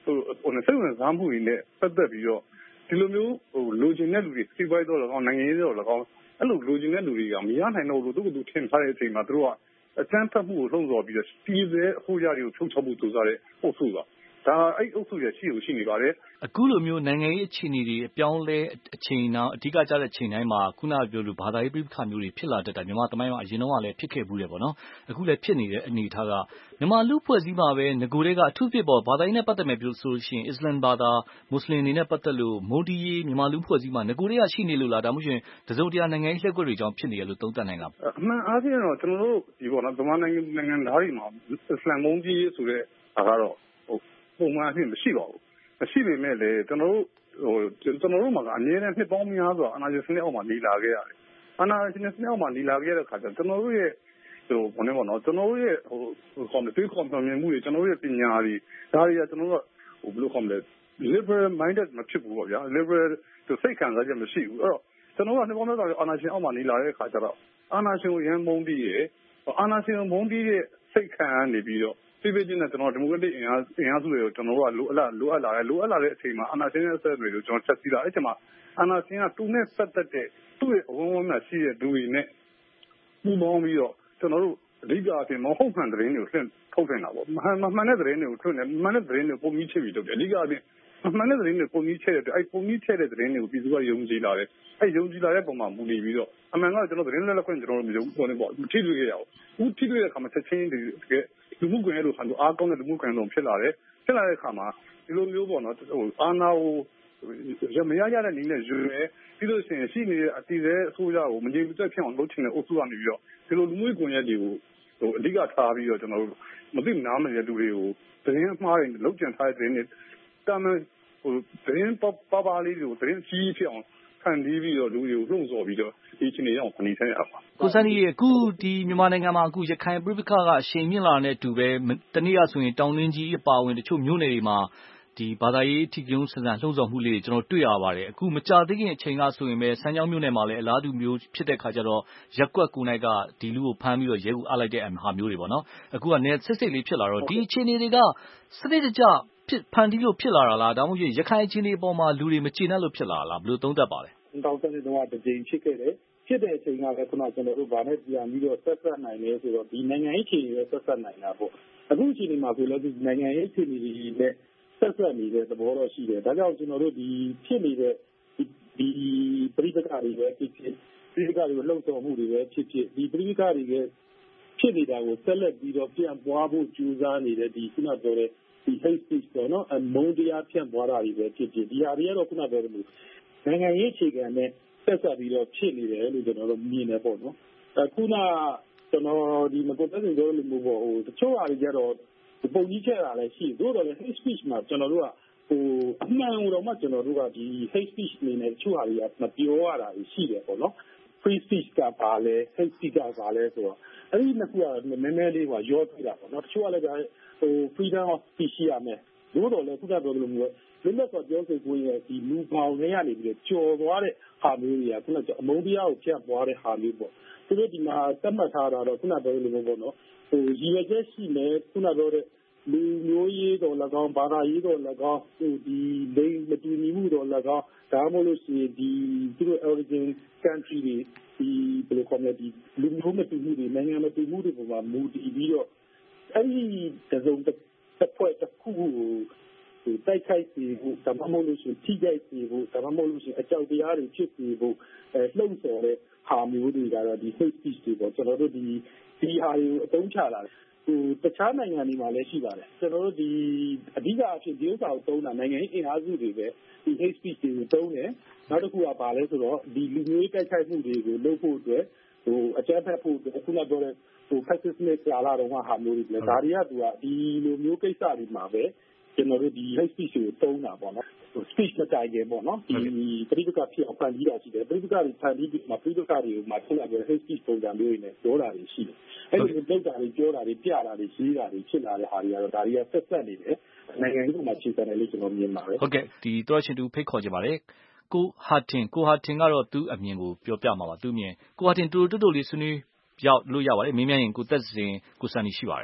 စိတ်ဝင်စားမှုတွေနဲ့ပတ်သက်ပြီးတော့ဒီလိုမျိုးလိုချင်တဲ့လူတွေစီးပွားရေးတော့၎င်းနိုင်ငံရေးတော့၎င်းအဲ့လိုလိုချင်တဲ့လူတွေကမရနိုင်တော့လို့သူကသူထင်ထားတဲ့အချိန်မှာသူတို့ကအကြမ်းဖက်မှုကိုလှုံ့ဆော်ပြီးတော့ပြည်သူအစိုးရတွေကိုထုတ်ချဖို့ကြိုးစားတဲ့အုပ်စုပါဒါအဲ့အုပ်စုရဲ့ရှိနေပါတယ်အခုလိုမျိုးနိုင်ငံရေးအခြေအနေတွေအပြောင်းလဲအချိန်နောက်အဓိကကျတဲ့အချိန်တိုင်းမှာခုနပြောလို့ဘာသာရေးပြဿနာမျိုးတွေဖြစ်လာတတ်တာမြန်မာသမိုင်းမှာအရင်တော့လည်းဖြစ်ခဲ့ဘူးတယ်ပေါ့နော်အခုလည်းဖြစ်နေတဲ့အနေအထားကမြန်မာလူဖွဲ့စည်းမှာပဲငကိုယ်ကအထူးဖြစ်ပေါ်ဘာသာရေးနဲ့ပတ်သက်မယ်ပြောဆိုလို့ရှိရင်အစ္စလမ်ဘာသာမွတ်စလင်တွေနဲ့ပတ်သက်လို့မုန်းတီးရေးမြန်မာလူဖွဲ့စည်းမှာငကိုယ်ကရှိနေလို့လားဒါမှမဟုတ်ရင်တစုံတရာနိုင်ငံရေးလက်ကွက်တွေကြောင့်ဖြစ်နေရလို့သုံးသပ်နိုင်လားအမှန်အားဖြင့်တော့ကျွန်တော်တို့ဒီပေါ့နော်ဗမာနိုင်ငံသားတွေမှာအစ္စလမ်မုန်းတီးရေးဆိုတဲ့အားကတော့ပုံမှန်အဖြစ်မရှိပါဘူးမရှိပေမဲ့လည်းကျွန်တော်တို့မှာကအမြဲတမ်းနှစ်ပေါင်းများစွာအာဏာရှင်စနစ်အောက်မှာနေလာခဲ့ရတယ်အာဏာရှင်စနစ်အောက်မှာနေလာခဲ့တဲ့အခါကျကျွန်တော်တို့ရဲ့ဘယ်နဲ့ပေါ့နော်ကျွန်တော်တို့ရဲ့တွေးခေါ်မြင်မှုတွေကျွန်တော်တို့ရဲ့ပညာတွေဒါတွေကကျွန်တော်တို့ဘယ်လိုခေါ်မလဲ liberal minded မဖြစ်ဘူးပေါ့ဗျာ liberal စိတ်ခံစားချက်မရှိဘူးအဲ့တော့ကျွန်တော်တို့ကနှစ်ပေါင်းများစွာအာဏာရှင်အောက်မှာနေလာတဲ့အခါကျတော့အာဏာရှင်ကိုရန်မုန်းတီးရဲ့အာဏာရှင်ကိုမုန်းတီးတဲ့စိတ်ခံနေပြီးတော့ပြည်ပြည်ချင်းနဲ့ကျွန်တော်ဒီမိုကရက်တစ်အင်အားစုတွေကိုကျွန်တော်တို့ကလိုအပ်လာတဲ့အချိန်မှာအာဏာရှင်ရဲ့အဆက်အသွယ်တွေကိုကျွန်တော်ချက်စီးတာအဲ့ချိန်မှာအာဏာရှင်ကသူနဲ့ပတ်သက်တဲ့သူ့ရဲ့အဝန်းအဝန်းမှာရှိတဲ့လူတွေနဲ့ပူးပေါင်းပြီးတော့ကျွန်တော်တို့အဓိကအဖြစ်မဟုတ်မှန်တဲ့သတင်းတွေကိုထုတ်နေတာပေါ့မှန်တဲ့သတင်းတွေကိုထုတ်နေမှန်တဲ့သတင်းတွေကိုပုံကြီးချက်ပြီးတော့အဓိကအဖြစ်မှန်တဲ့သတင်းတွေပုံကြီးချက်တဲ့အဲ့ပုံကြီးချက်တဲ့သတင်းတွေကိုပြည်သူကယုံကြည်လာတယ်အဲ့ယုံကြည်လာတဲ့ပုံမှာမူတည်ပြီးတော့အမှန်ကကျွန်တော်သတင်းလက်ခွင့်ကျွန်တော်တို့မယုံဘူးပေါ့ထိတွေ့ခဲ့ရအောင်ဦးထိတွေ့တဲ့အခါမှာချက်ချင်းတကယ်လူမှုကွန်ရက်လိုဟာမျိုးအားကောင်းတဲ့လူမှုကွန်ရက်လိုဖြစ်လာတဲ့အခါမှာဒီလိုမျိုးပေါ့နော်အာဏာကိုမရရတဲ့နည်းနဲ့ယူရဲပြီးလို့ရှိရင်ရှိနေတဲ့အတီးတဲ့အစိုးရကိုမငြိမ်မသက်ဖြစ်အောင်လုပ်ချင်တဲ့အုပ်စုကနေပြီးတော့ဒီလိုလူမှုကွန်ရက်တွေကိုအဓိကထားပြီးတော့ကျွန်တော်တို့မသိနားမလည်တဲ့လူတွေကိုသတင်းအမှားတွေလောက်ကျန်ထားတဲ့သတင်းတွေတာမန်သတင်းပါလေးတွေကိုသတင်းကြီးဖြစ်အောင်ဖန်တီးပြီးတော့လူတွေကိုလှုံ့ဆော်ပြီးတော့ဒီချင်းတွေအောင်ဖန်တီးဆိုင်ရပါကိုစန်းကြီးအခုဒီမြန်မာနိုင်ငံမှာအခုရခိုင်ပြည်ပကအရှိန်မြင့်လာတဲ့အတူပဲတနေ့ကဆိုရင်တောင်တွင်းကြီးအပါအဝင်တချို့မြို့နယ်တွေမှာဒီဘာသာရေးထိကျုံဆန်ဆန်လှုံ့ဆော်မှုလေးတွေကျွန်တော်တွေ့ရပါတယ်အခုမကြာသေးခင်အချိန်ကဆိုရင်ပဲစမ်းချောင်းမြို့နယ်မှာလည်းအလားတူမျိုးဖြစ်တဲ့ခါကျတော့ရက်ကွက်ကိုနိုင်ကဒီလူကိုဖမ်းပြီးတော့ရဲကူအပ်လိုက်တဲ့ဟာမျိုးတွေပေါ့နော်အခုကနေစစ်စစ်လေးဖြစ်လာတော့ဒီအခြေအနေတွေကစနစ်တကျဖန်တီးလို့ဖြစ်လာတာလားဒါမှမဟုတ်ရခိုင်အခြေအနေအပေါ်မှာလူတွေမကျေနပ်လို့ဖြစ်လာတာလားဘယ်လိုသုံးသပ်ပါလဲတောင်တက်တဲ့တော့တစ်ကြိမ်ဖြစ်ခဲ့တယ်ဖြစ်တဲ့အချိန်ကလည်းခုနကျွန်တော်တို့ဗာနဲ့ပြန်ပြီးတော့ဆက်ဆက်နိုင်လဲဆိုတော့ဒီနိုင်ငံရေးအခြေအနေနဲ့ဆက်ဆက်နိုင်တာပေါ့အခုအခြေအနေမှာဆိုလည်းဒီနိုင်ငံရေးအခြေအနေတွေနဲ့ဆက်ဆက်နေတဲ့သဘောတော့ရှိတယ်ဒါကြောင့်ကျွန်တော်တို့ဒီဖြစ်နေတဲ့ဒီပြည်ပကတွေပဲဖြစ်ဖြစ်ပြည်ပကတွေလှုပ်ဆောင်မှုတွေပဲဖြစ်ဖြစ်ဒီပြည်ပကတွေဖြစ်နေတာကိုဆက်လက်ပြီးတော့ပြန်ပွားဖို့ကြိုးစားနေတဲ့ဒီခုနပြောတဲ့ဒီ hate speech ပေါ့နော်အမုန်းတရားဖြန့်ပွားတာတွေပဲဖြစ်ဖြစ်ဒီဟာတွေကတော့ခုနပြောတဲ့နိုင်ငံရေးအခြေခံနဲ့ဆက်ဆက်ပြီးတော့ဖြစ်နေတယ်လို့ကျွန်တော်တို့မြင်နေပေါ့နော်အခုနကျွန်တော်ဒီမကိုတက်ရင်ပြောလို့မျိုးပေါ့တချို့ဟာတွေကြတော့ပုံကြီးချက်တာလည်းရှိသို့တော်လည်း hate speech မှာကျွန်တော်တို့ကအမှန်တော့မှကျွန်တော်တို့ကဒီ hate speech နေနဲ့တချို့ဟာတွေကမပြောရတာရှိတယ်ပေါ့နော် free speech ကပါလဲ hate speech ကပါလဲဆိုတော့အဲ့ဒီနှစ်ခုကနည်းနည်းလေးကရောပြီးတာပေါ့နော်တချို့ကလည်းfreedom of speech ရမယ်သို့တော်လည်းခုနပြောလို့မျိုးလွတ်လပ်စွာပြောဆိုခွင့်ရဲ့ဒီလူပေါင်းတွေကနေပြီးကြော်သွားတဲ့ဟာမျိုးတွေကခုနကအမုန်းတရားကိုဖြန့်ပွားတဲ့ဟာမျိုးပေါ့သူတို့ဒီမှာသတ်မှတ်ထားတာတော့ခုနပြောလို့ပေါ့နော်ရည်ရွယ်ချက်ရှိမယ်ခုနပြောတဲ့လူမျိုးရေးတော်၎င်းဘာသာရေးတော်၎င်းဒီလိင်မတူညီမှုတော်၎င်းဒါမှမဟုတ်လို့ရှိရင်ဒီသူတို့ origin country တွေဒီဘယ်လိုခေါ်မလဲဒီလူမျိုးမတူမှုတွေနိုင်ငံမတူမှုတွေပေါ်မှာမူတည်ပြီးတော့အဲ့ဒီတစုံတစ်ဖွဲ့တစ်ခုကိုတိုက်ခိုက်စီဖို့ဒါမှမဟုတ်လို့ရှိရင်ထိခိုက်စီဖို့ဒါမှမဟုတ်လို့ရှိရင်အကြောက်တရားတွေဖြစ်စီဖို့လှုံ့ဆော်တဲ့ဟာမျိုးတွေကတော့ဒီ hate speech တွေပေါ့ကျွန်တော်တို့ဒီဟာတွေကိုအသုံးချလာတယ်တခြားနိုင်ငံတွေမှာလည်းရှိပါတယ်ကျွန်တော်တို့ဒီအဓိကအဖြစ်ဒီဥစ္စာကိုသုံးတာနိုင်ငံရေးအင်အားစုတွေပဲဒီ hate speech တွေကိုသုံးတယ်နောက်တစ်ခုကပါလဲဆိုတော့ဒီလူမျိုးတိုက်ခိုက်မှုတွေကိုလုပ်ဖို့အတွက်အကြမ်းဖက်ဖို့ခုနပြောတဲ့ fascist နဲ့ကြာလာတော့ဟာမျိုးတွေလည်းဒါတွေကသူကဒီလိုမျိုးကိစ္စတွေမှာပဲကျွန်တော်တို့ဒီ hate speech ကိုသုံးတာပေါ့နော် speech မတိုင်ခင်ပေါ့နော်ဒီပြည်ပကဖြစ်အောင်ဖန်တီးတာရှိတယ်ပြည်ပကတွေဖန်တီးပြီးမှပြည်ပကတွေကိုမှခုနပြော hate speech ပုံစံမျိုးတွေနဲ့ပြောတာတွေရှိတယ်အဲ့ဒီလောက်တာတွေပြောတာတွေပြတာတွေရေးတာတွေဖြစ်လာတဲ့ဟာတွေကတော့ဒါတွေကဆက်ဆက်နေတယ်နိုင်ငံရေးမှာချိန်ဆတယ်လို့ကျွန်တော်မြင်ပါတယ်ဟုတ်ကဲ့ဒီတော်ရှင်တူဖိတ်ခေါ်ကြပါတယ်ကိုဟာတင်ကတော့သူ့အမြင်ကိုပြောပြမှာပါသူ့အမြင်ကိုဟာတင်တူလေးဆွေးနွေးရောက်လို့ရပါတယ်မင်းမြန်ရင်ကိုသက်စင်ကိုစံနေရှိပါတယ်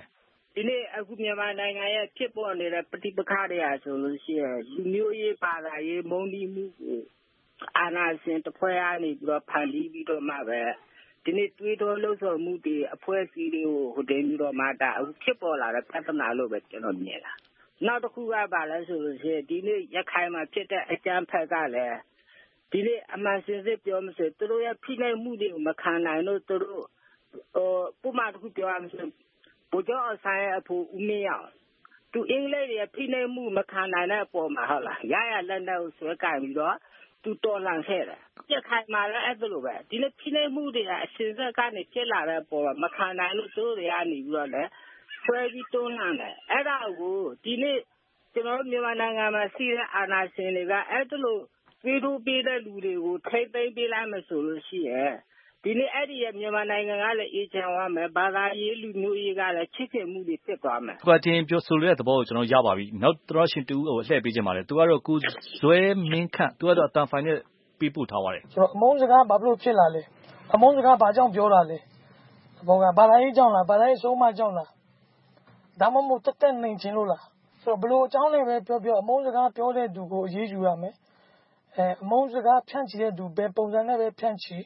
ဒီနေ့အခုမြန်မာနိုင်ငံရဲ့ဖြစ်ပေါ်နေတဲ့ပဋိပက္ခတွေဟာဆိုလို့ရှိရင်လူမျိုးရေးဘာသာရေးမုန်းတီးမှုကိုအာဏာရှင်တစ်ဖွဲ့ကနေပြီးတော့ဖန်တီးပြီးတော့မှပဲဒီနေ့တွေးတောလှုပ်ဆောင်မှုတွေအဖွဲ့အစည်းတွေကိုဟိုတင်ပြီးတော့မှဒါအခုဖြစ်ပေါ်လာတဲ့ပြဿနာလို့ပဲကျွန်တော်မြင်လာနောက်တစ်ခုကဘာလဲဆိုလို့ရှိရင်ဒီနေ့ရခိုင်မှာဖြစ်တဲ့အကြမ်းဖက်ကလည်းဒီနေ့အမှန်စင်စစ်ပြောမစသူတို့ရဲ့ဖိနှိပ်မှုတွေကိုမခံနိုင်လို့သူတို့ပုံမှန်တစ်ခုပြောရမယ်ဆိုဘုရားအဆိုင်အဖို့ဦးမင်းအောင်သူအင်္ဂလိပ်တွေဖိနှိပ်မှုမခံနိုင်တဲ့အပေါ်မှာဟုတ်လားရရလက်နဲ့ကိုဆွဲကင်ပြီးတော့သူတော်လှန်ခဲ့တယ်ပြက်ခိုင်မှာလည်းအဲ့လိုပဲဒီနေ့ဖိနှိပ်မှုတွေကအရှင်ဆက်ကနေဖြစ်လာတဲ့အပေါ်မှာမခံနိုင်လို့သူတို့တွေကနေပြီးတော့လည်းဆွဲပြီးတွန်းလှန်တယ်အဲ့ဒါကိုဒီနေ့ကျွန်တော်မြန်မာနိုင်ငံမှာရှိတဲ့အာဏာရှင်တွေကအဲ့လိုပြည်သူပြည်တဲ့လူတွေကိုထိမ့်သိမ်းပေးလိုက်မှဆိုလို့ရှိရင်ဒီနေ့အဲ့ဒီရဲ့မြန်မာနိုင်ငံကလည်းအေးချမ်းသွားမယ်ဘာသာရေးလူမျိုးရေးကလည်းချစ်ခင်မှုတွေဖြစ်သွားမယ်ကွာတင်ပြောဆိုတဲ့သဘောကိုကျွန်တော်ရပါပြီနောက်တော့ရှင်တူကိုလှည့်ပေးခြင်းပါတယ်သူကတော့ကိုဇွဲမင်းခန့်သူကတော့အတန်ဖိုင်နဲ့ပေးပို့ထားပါတယ်ကျွန်တော်အမုန်းစကားဘာလို့ဖြစ်လာလဲအမုန်းစကားဘာကြောင့်ပြောတာလဲဘောကဘာသာရေးကြောင့်လားဘာသာရေးဆုံးမကြောင့်လားဒါမှမဟုတ်တက်နေခြင်းလို့လားဆိုတော့ဘလို့အကြောင်းလေးပဲပြောအမုန်းစကားပြောတဲ့သူကိုအေးအေးယူရမယ်အမုန်းစကားဖြန့်ချီတဲ့သူပဲပုံစံနဲ့ပဲဖြန့်ချီ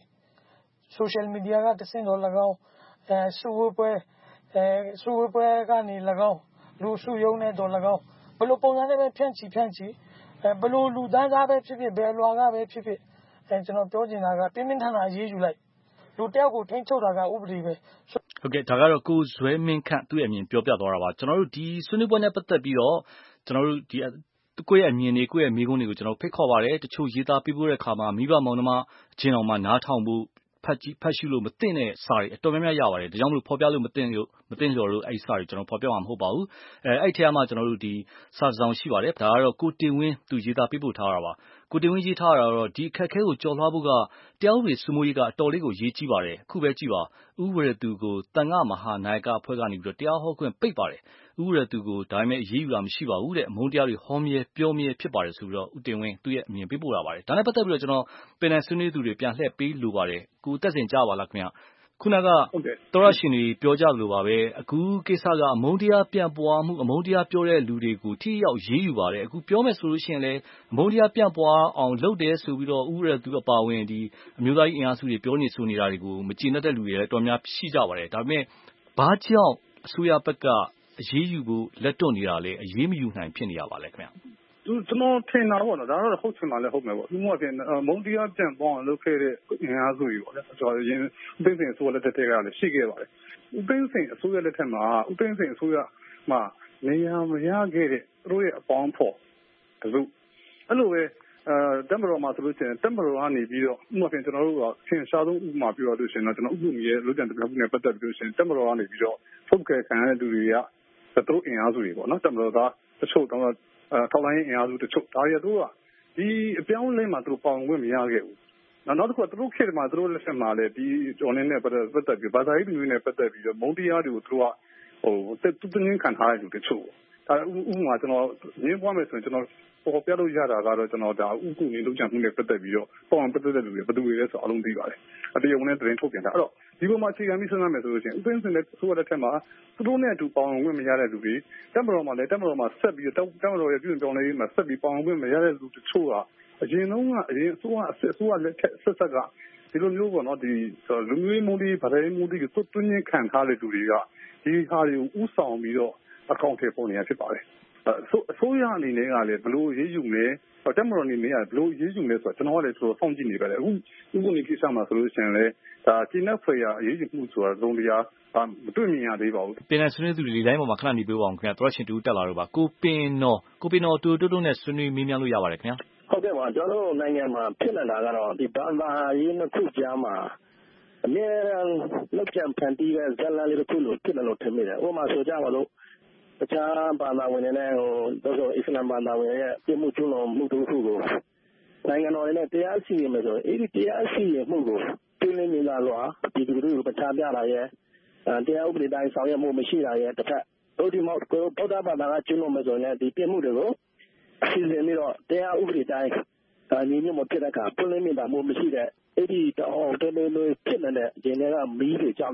social media ကတဆင့်တော့၎င်းစုဝေးပွဲကနေ၎င်းလူစုယုံနဲ့တော့၎င်းဘလို့ပုံစံနဲ့ပဲဖြန့်ချီဘလို့လူသားသားပဲဖြစ်ဖြစ်ဘယ်လွာကပဲဖြစ်ဖြစ်ကျွန်တော်ပြောချင်တာကပြင်းပြင်းထန်ထန်ရေးယူလိုက်လူတယောက်ကိုထိန်းချုပ်တာကဥပဒေပဲဟုတ်ကဲ့ဒါကတော့ကိုဇွဲမင်းခန့်သူ့ရဲ့အမြင်ပြောပြသွားတာပါကျွန်တော်တို့ဒီဆွေးနွေးပွဲနဲ့ပတ်သက်ပြီးတော့ကျွန်တော်တို့ဒီကိုယ့်ရဲ့အမြင်တွေကိုယ့်ရဲ့မိကုန်းတွေကိုကျွန်တော်ဖိတ်ခေါ်ပါတယ်တချို့ရေးသားပြပို့တဲ့အခါမှာမိဘမောင်နှမအချင်းတော်မှနားထောင်ဖို့ဖတ်ရှုလို့မသိတဲ့စာတွေအတော်များများရပါတယ်ဒါကြောင့်မလို့ဖော်ပြလို့မသိလျော်လို့အဲ့စာတွေကျွန်တော်ဖော်ပြမှာမဟုတ်ပါဘူးအဲ့ထဲမှာကျွန်တော်တို့ဒီစာဆောင်ရှိပါတယ်ဒါကတော့ကိုတင်ဝင်းသူရေးသားပြပို့ထားတာပါကိုတင်ဝင်းရေးထားတာတော့ဒီအခက်အခဲကိုကျော်လွှားဖို့ကတရားဥပဒေစိုးမိုးရေးကအတော်လေးကိုရေးကြည့်ပါတယ်အခုပဲကြည့်ပါဥပဒေသူကိုတန်ခါမဟာနာယကအဖွဲ့ကနေပြီးတော့တရားဟောခွင့်ပိတ်ပါတယ်ဥပဒေသူကိုဒါပေမဲ့အရေးယူတာမရှိပါဘူးတဲ့အမုန်းတရားတွေဟောမြဲပြောမြဲဖြစ်ပါတယ်ဆိုပြီးတော့ဦးတင်ဝင်းသူ့ရဲ့အမြင်ပေးပို့လာပါတယ်ဒါနဲ့ပတ်သက်ပြီးတော့ကျွန်တော်ပင်နယ်ဆွေးနွေးသူတွေပြန်လှည့်ပေးလိုပါတယ်ကိုတက်စင်ကြပါလားခင်ဗျခုနကသောရရှင်တွေပြောကြလို့ပါပဲအခုကိစ္စကအမုန်းတရားပြန့်ပွားမှုအမုန်းတရားပြောတဲ့လူတွေကိုထိရောက်ရေးယူပါတယ်အခုပြောမယ်ဆိုလို့ရှိရင်လည်းအမုန်းတရားပြန့်ပွားအောင်လုပ်တယ်ဆိုပြီးတော့ဥပဒေသူအပါဝင်ဒီအမျိုးသားရေးအင်အားစုတွေပြောနေဆိုနေတာတွေကိုမကျေနပ်တဲ့လူတွေလည်းတော်များရှိကြပါတယ်ဒါပေမဲ့ဘာကြောင့်အစိုးရဘက်ကအရေးယူဖို့လက်တွန့်နေတာလဲအရေးမယူနိုင်ဖြစ်နေရပါလဲခင်ဗျကျွန်တော်ထင်တာပေါ့နော်ဒါတော့ဟုတ်ချင်မှလည်းဟုတ်မယ်ပေါ့ဥပမာဖြင့်မုံတရားပြန်ပေါင်းလုပ်ခဲ့တဲ့အင်အားစုတွေပေါ့လေကျွန်တော်ရင်ဥပင်းစင်အစိုးရလက်ထက်ကလည်းရှိခဲ့ပါတယ်ဥပင်းစင်အစိုးရလက်ထက်မှာဥပင်းစင်အစိုးရမှာနေရာမရခဲ့တဲ့သူတို့ရဲ့အပေါင်းဖော်တစုအဲ့လိုပဲတမတော်မှာဆိုလို့ရှိရင်တမတော်ကနေပြီးတော့ဥပမာဖြင့်ကျွန်တော်တို့ကဆင်ရှားဆုံးဥပမာပြောရလို့ရှိရင်တော့ကျွန်တော်ဥပဒေရဲ့လူကြံတပြမှုနဲ့ပတ်သက်ပြီးလို့ရှိရင်တမတော်ကနေပြီးတော့ထုတ်ခဲ့ခံရတဲ့လူတွေကသူတို့အင်အားစုတွေပေါ့နော်တမတော်သားတချို့တော့ထောက်လိုင်းအင်အားစုတချို့ဒါရီတို့ကဒီအပြောင်းလဲမှာသူတို့ပေါင်ခွင့်မရခဲ့ဘူးနောက်တစ်ခုကသူတို့ခေတ်မှာသူတို့လက်ဆက်မှာလည်းဒီဂျော်နင်းနဲ့ပတ်သက်ပြီးဘာသာရေးမျိုးနဲ့ပတ်သက်ပြီးတော့မုံတရားတွေကိုသူကတူတူငင်းခံထားတဲ့လူတချို့ဒါဥပမာကျွန်တော်ရင်းပွားမယ်ဆိုရင်ကျွန်တော်ပေါ်ပြလို့ရတာကတော့ကျွန်တော်ဒါဥက္ကုနေလုံးချမှုနဲ့ပတ်သက်ပြီးတော့ပေါင်ပတ်သက်တဲ့လူတွေဘယ်သူတွေလဲဆိုအလုံးသိပါတယ်အတရားဝင်တဲ့သတင်းထုတ်ပြန်တာအဲ့တော့ဒီပေါ်မှာအခြေခံပြီးစဉ်းစားမယ်ဆိုလို့ရှိရင်ဥပင်းစင်တဲ့ဆိုတဲ့ထက်မှာသူတို့နဲ့အတူပေါင်ခွင့်မရတဲ့လူတွေတက်မတော်မှာလည်းတက်မတော်မှာဆက်ပြီးတက်မတော်ရဲ့ပြည်ပြောင်းလဲရေးမှာဆက်ပြီးပေါင်ခွင့်မရတဲ့လူတချို့ကအရင်အစိုးရလက်ထက်ဆက်ကဒီလိုမျိုးပေါ့နော်ဒီလူမျိုးမှုတွေဗဒဲမှုတွေကိုတွင်းချင်းခံထားတဲ့လူတွေကဒီဟာတွေကိုဥဆောင်ပြီးတော့အကောင့်ထဲပေါ်နေတာဖြစ်ပါတယ်အစိုးရအနေနဲ့ကလည်းဘလို့ရေးယူလဲတက်မတော်အနေနဲ့ကဘလို့ရေးယူလဲဆိုတော့ကျွန်တော်ကလည်းဆိုတော့စောင့်ကြည့်နေပါတယ်အခုဥပဒေကိစ္စမှာဆိုလို့ရှိရင်လည်းဒါကျင်းတဲ့ဖွယ်ရအရေးယူမှုဆိုတာသုံးတရားမတွေ့မြင်ရသေးပါဘူးပင်နယ်ဆွေးနွေးသူတွေလိုင်းပေါ်မှာခဏနေပေးပါအောင်ခင်ဗျာသောရှင်တူတက်လာတော့ပါကိုပင်တော်တူတူနဲ့ဆွေးနွေးမေးမြန်းလို့ရပါတယ်ခင်ဗျာဟုတ်ကဲ့ပါကျွန်တော်တို့နိုင်ငံမှာဖြစ်နေတာကတော့ဒီဘာသာရေးနှစ်ခုကြားမှာအမြဲတမ်းလက်ကျန်ဖန်တီးတဲ့ဇလန်လေးတစ်ခုလို့ဖြစ်တယ်လို့ထင်မိတယ်ဥပမာဆိုကြပါလို့တခြားဘာသာဝင်တွေနဲ့တော့အစ္စလာမ်ဘာသာဝင်ရဲ့ပြမှုကျွလွန်မှုတို့ခုကိုနိုင်ငံတော်နဲ့တရားစီရင်မယ်ဆိုရင်အဲဒီတရားစီရင်မှုကိုပြင်းလင်းနေတာလို့ဒီလူတွေကိုပဋ္ဌာန်းပြတာရဲ့တရားဥပဒေတိုင်းဆောင်ရွက်မှုမရှိတာရဲ့တစ်ခါတို့ဒီမောက်ကိုဗုဒ္ဓဘာသာကကျွလွန်မယ်ဆိုရင်ဒီပြမှုတွေကိုအစီအစဉ်ပြီးတော့တရားဥပဒေတိုင်းညီညွတ်မှုဖြစ်တဲ့အခါပြင်းလင်းနေတာမှုမရှိတဲ့အဲ့ဒီတော့တော်တော်လေးဖြစ်နေတဲ့ဂျင်းတွေကမီးတွေကြောက်လို့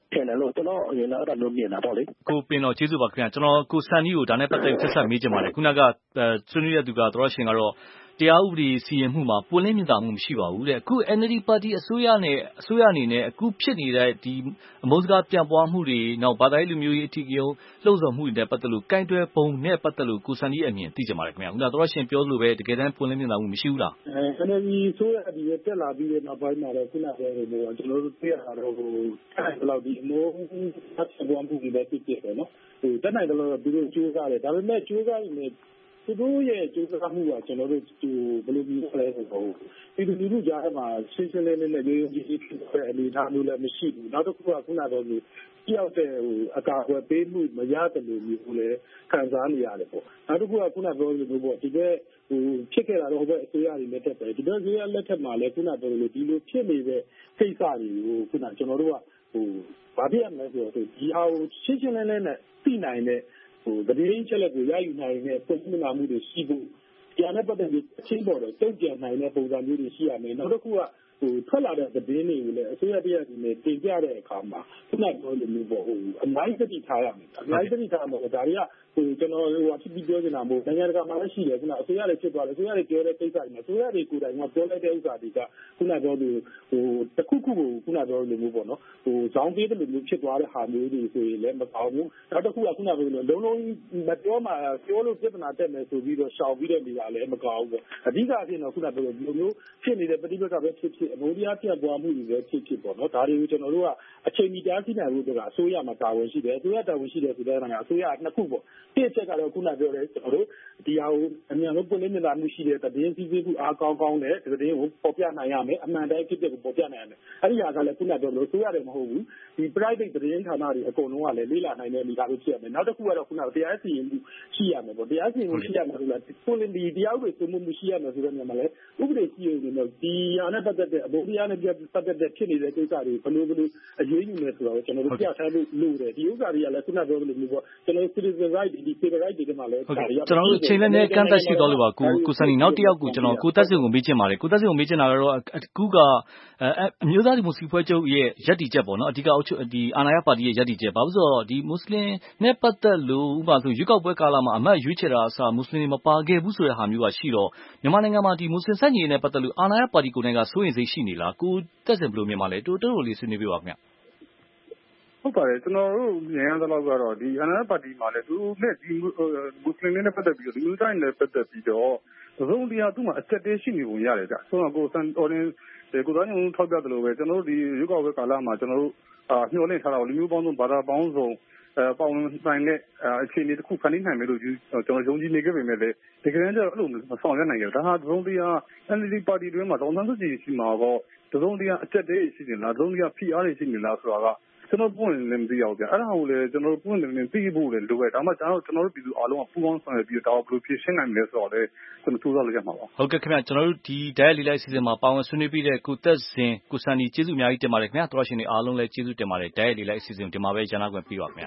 ထင်တယ်လို့ကျွန်တော်အရင်ကအဲ့ဒါမျိုးမြင်တာပေါ့လေကိုပင်တော်ကျေးဇူးပါခင်ဗျာကျွန်တော်ကိုဆန်နီကိုဒါနဲ့ပတ်သက်ဆက်မေးချင်ပါတယ်ခုနကဆွေးနွေးတဲ့သူကတော်ရှင်ကတော့တရားဥပဒေစီရင်မှုမှာပွင့်လင်းမြင်သာမှုမရှိပါဘူးတဲ့အခု NLD ပါတီအစိုးရအနေနဲ့အခုဖြစ်နေတဲ့ဒီအမုန်းစကားပြန့်ပွားမှုတွေနောက်ဘာသာရေးလူမျိုးရေးအထီးကျုံလှုံ့ဆော်မှုတွေနဲ့ပတ်သက်လို့ကင်တွယ်ပုံနဲ့ပတ်သက်လို့ကိုဆန်နီအမြင်သိချင်ပါတယ်ခင်ဗျာခုနတော်ရှင်ပြောလို့ပဲတကယ်တမ်းပွင့်လင်းမြင်သာမှုမရှိဘူးလား NLD ဆိုရဒီတက်လာပြီးတဲ့နောက်ပိုင်းမှာတော့ခုနပြောလို့ကျွန်တော်တို့သိရတာတော့ဘယ်လောက်ဒီအမုန်းဆက်ပွားမှုတွေပဲဖြစ်ဖြစ်ပဲနော်တက်နိုင်တယ်လို့သူတို့ကြိုးစားတယ်ဒါပေမဲ့ကြိုးစားရင်သူတို့ရဲ့ကြိုးစားမှုကကျွန်တော်တို့ဘယ်လိုပြောလဲဆိုတော့ဒီလူလူကြားမှာရှင်းရှင်းလင်းလင်းနဲ့ရိုးရိုးကြည့်ကြည့်ဖြစ်တဲ့အနေအထားမျိုးလည်းမရှိဘူးနောက်တစ်ခုကခုနကတော့ကြောက်တဲ့အကာအကွယ်ပေးမှုမရတယ်လို့မျိုးလည်းခံစားနေရတယ်ပေါ့နောက်တစ်ခုကခုနပြောလို့ပေါ့ဒီကဖြစ်ခဲ့တာတော့ဟိုဘက်အစိုးရတွေလက်ထက်ပဲဒီဘက်အစိုးရလက်ထက်မှာလည်းခုနပြောလို့ဒီလိုဖြစ်နေတဲ့ကိစ္စတွေကိုခုနကျွန်တော်တို့ကဘာဖြစ်ရမလဲဆိုတော့ဒီဟာကိုရှင်းရှင်းလင်းလင်းနဲ့သိနိုင်တဲ့တည်င်းချက်လက်ကိုရယူနိုင်တဲ့ပုံမှန်မှုတွေရှိဖို့ကြားနဲ့ပတ်သက်ပြီးအချင်းပေါ်တော့တုံ့ပြန်နိုင်တဲ့ပုံစံမျိုးတွေရှိရမယ်နောက်တစ်ခုကထွက်လာတဲ့သတင်းတွေကိုလည်းအစိုးရတရားစီနဲ့တင်ပြတဲ့အခါမှာခုနပြောလိုမျိုးပေါ့အများကြီးသိထားရမယ်အများကြီးသိထားမှာဒါတွေကကျွန်တော်ဖြစ်ပြီးပြောနေတာမဟုတ်နိုင်ငံတကာမှာလည်းရှိတယ်ခုနအစိုးရတွေဖြစ်သွားတယ်အစိုးရတွေပြောတဲ့ကိစ္စတွေမှာအစိုးရတွေကိုယ်တိုင်ကပြောလိုက်တဲ့ဥစ္စာတွေကခုနပြောသူတစ်ခုခုကိုခုနပြောလိုမျိုးပေါ့နော်ဇောင်းပေးတဲ့လိုမျိုးဖြစ်သွားတဲ့ဟာမျိုးတွေဆိုရင်လည်းမကောင်းဘူးနောက်တစ်ခုကခုနပြောလို့လုံးလုံးမပြောမှပြောလို့ပြဿနာတက်မယ်ဆိုပြီးတော့ရှောင်ပြီးတဲ့နေရာလည်းမကောင်းဘူးပေါ့အဓိကအဖြစ်တော့ခုနပြောလို့ဒီလိုမျိုးဖြစ်နေတဲ့ပဋိပက္ခပဲဖြစ်အမုန်းတရားပြတ်ပွားမှုတွေပဲဖြစ်ပေါ့နော်ဒါတွေကိုကျွန်တော်တို့ကအချိန်မီတားဆီးနိုင်ဖို့ကအစိုးရမှာတာဝန်ရှိတယ်အစိုးရတာဝန်ရှိတယ်ဆိုတဲ့နေရာအစိုးရနှစ်ခုပေါ့တစ်ချက်ကတော့ခုနပြောတယ်ကျွန်တော်တို့ဒီဟာကိုအမြန်ဆုံးပွင့်လင်းမြင်သာမှုရှိတဲ့သတင်းစည်းစိမ်မှုအားကောင်းတဲ့သတင်းကိုပေါ်ပြနိုင်ရမယ်အမှန်တိုင်းဖြစ်တဲ့ကိုပေါ်ပြနိုင်ရမယ်အဲ့ဒီဟာကလည်းခုနပြောလို့ဆိုရတယ်မဟုတ်ဘူးဒီ private သတင်းဌာနတွေအကုန်လုံးကလည်းလေ့လာနိုင်တဲ့အနေအထားမျိုးဖြစ်ရမယ်နောက်တစ်ခုကတော့ခုနတရားစီရင်မှုရှိရမယ်ပေါ့တရားစီရင်မှုရှိရမယ်ဆိုတာပွင့်လင်းဒီတရားဥပဒေစိုးမိုးမှုရှိရမယ်ဆိုတဲ့နေရာမှာလည်းဥပဒေရှိရုံနဲ့ဒီဟာနဲ့ပတ်သက်တဲ့အဘိုးတရားနဲ့ပတ်သက်တဲ့ဖြစ်နေတဲ့ကိစ္စတွေဘယ်လိုအရေးယူနေဆိုတော့ကျွန်တော်တို့ပြထားလို့လို့တယ်ဒီဥစ္စာတွေကလည်းခုနပြောလို့မျိုးပေါ့ကျွန်တော် citizen right ဒီ civil right တွေမှာလည်းဒါတွေကကျွန်တော်တို့အချိန်နဲ့ကန့်သက်ရှိတော့လို့ပါကိုစံနီနောက်တစ်ယောက်ကိုကျွန်တော်ကိုသက်စင်ကိုမေးချင်ပါတယ်ကိုသက်စင်ကိုမေးချင်တာကတော့အခုကအမျိုးသားဒီမိုကရေစီဖွဲ့ချုပ်ရဲ့ရပ်တည်ချက်ပေါ့နော်အဓိကဒီအာဏာရပါတီရဲ့ရပ်တည်ချက်ဘာလို့ဆိုတော့ဒီမွတ်စလင်နဲ့ပတ်သက်လို့ဥပမာဆိုရွေးကောက်ပွဲကာလမှာအမတ်ရွေးချယ်တာအစားမွတ်စလင်တွေမပါခဲ့ဘူးဆိုတဲ့ဟာမျိုးကရှိတော့မြန်မာနိုင်ငံမှာဒီမွတ်စလင်စန့်ကျင်ရေးနဲ့ပတ်သက်လို့အာဏာရပါတီကိုယ်တိုင်ကစိုးရိမ်စိတ်ရှိနေလားကိုသက်စင်ဘယ်လိုမြင်ပါလဲတိုးလေးဆွေးနွေးပြပါခင်ဗျဟုတ်ပါတယ်ကျွန်တော်တို့ဉာဏ်ရသလောက်ကတော့ဒီအနာပါတီမှာလည်းသူနဲ့ဒီမွတ်စလင်တွေနဲ့ပတ်သက်ပြီးတော့ဒီလူတိုင်းနဲ့ပတ်သက်ပြီးတော့သုံးတရားသူ့မှာအချက်တည်းရှိနေပုံရတယ်ဗျဆိုတော့ကိုစံတော်ရင်ကိုသားညုံထောက်ပြတယ်လို့ပဲကျွန်တော်တို့ဒီရွေးကောက်ပွဲကာလမှာကျွန်တော်တို့ညှို့နှိမ့်ထားတာလူမျိုးပေါင်းစုံဘာသာပေါင်းစုံပေါင်းဆိုင်တဲ့အခြေအနေတစ်ခုဖန်တီးနိုင်မယ်လို့ကျွန်တော်ယုံကြည်နေခဲ့ပေမဲ့လည်းဒီကနေ့ကျတော့အဲ့လိုမဆောင်ရွက်နိုင်ကြဘူးဒါဟာသုံးတရား NLD ပါတီတွင်းမှာတောင်းတစုကြည်ရှိမှာတော့သုံးတရားအချက်တည်းရှိနေလားသုံးတရားဖိအားတွေရှိနေလားဆိုတာကကျွန်တော်ပွင့်လည်းမသိရဘူးဗျအဲ့ဒါကိုလည်းကျွန်တော်ပွင့်လည်းသိဖို့လည်းလိုပဲဒါမှကျွန်တော်တို့ပြည်သူအားလုံးကပူးပေါင်းဆောင်ရွက်ပြီးတော့ဘယ်လိုဖြည့်ရှင်းနိုင်မလဲဆိုတော့လည်းကျွန်တော်စူးစမ်းလုပ်ရမှာပါဟုတ်ကဲ့ခင်ဗျကျွန်တော်တို့ဒီ Diet လေးလိုက်အစီအစဉ်မှာပါဝင်ဆွေးနွေးပြီးတဲ့ကိုသက်စင်ကိုစံနီကျေးဇူးအများကြီးတင်ပါတယ်ခင်ဗျတော်ရှင်တွေအားလုံးလည်းကျေးဇူးတင်ပါတယ် Diet လေးလိုက်အစီအစဉ်ဒီမှာပဲရန်နာခွင့်ပြီးပါခင်ဗျ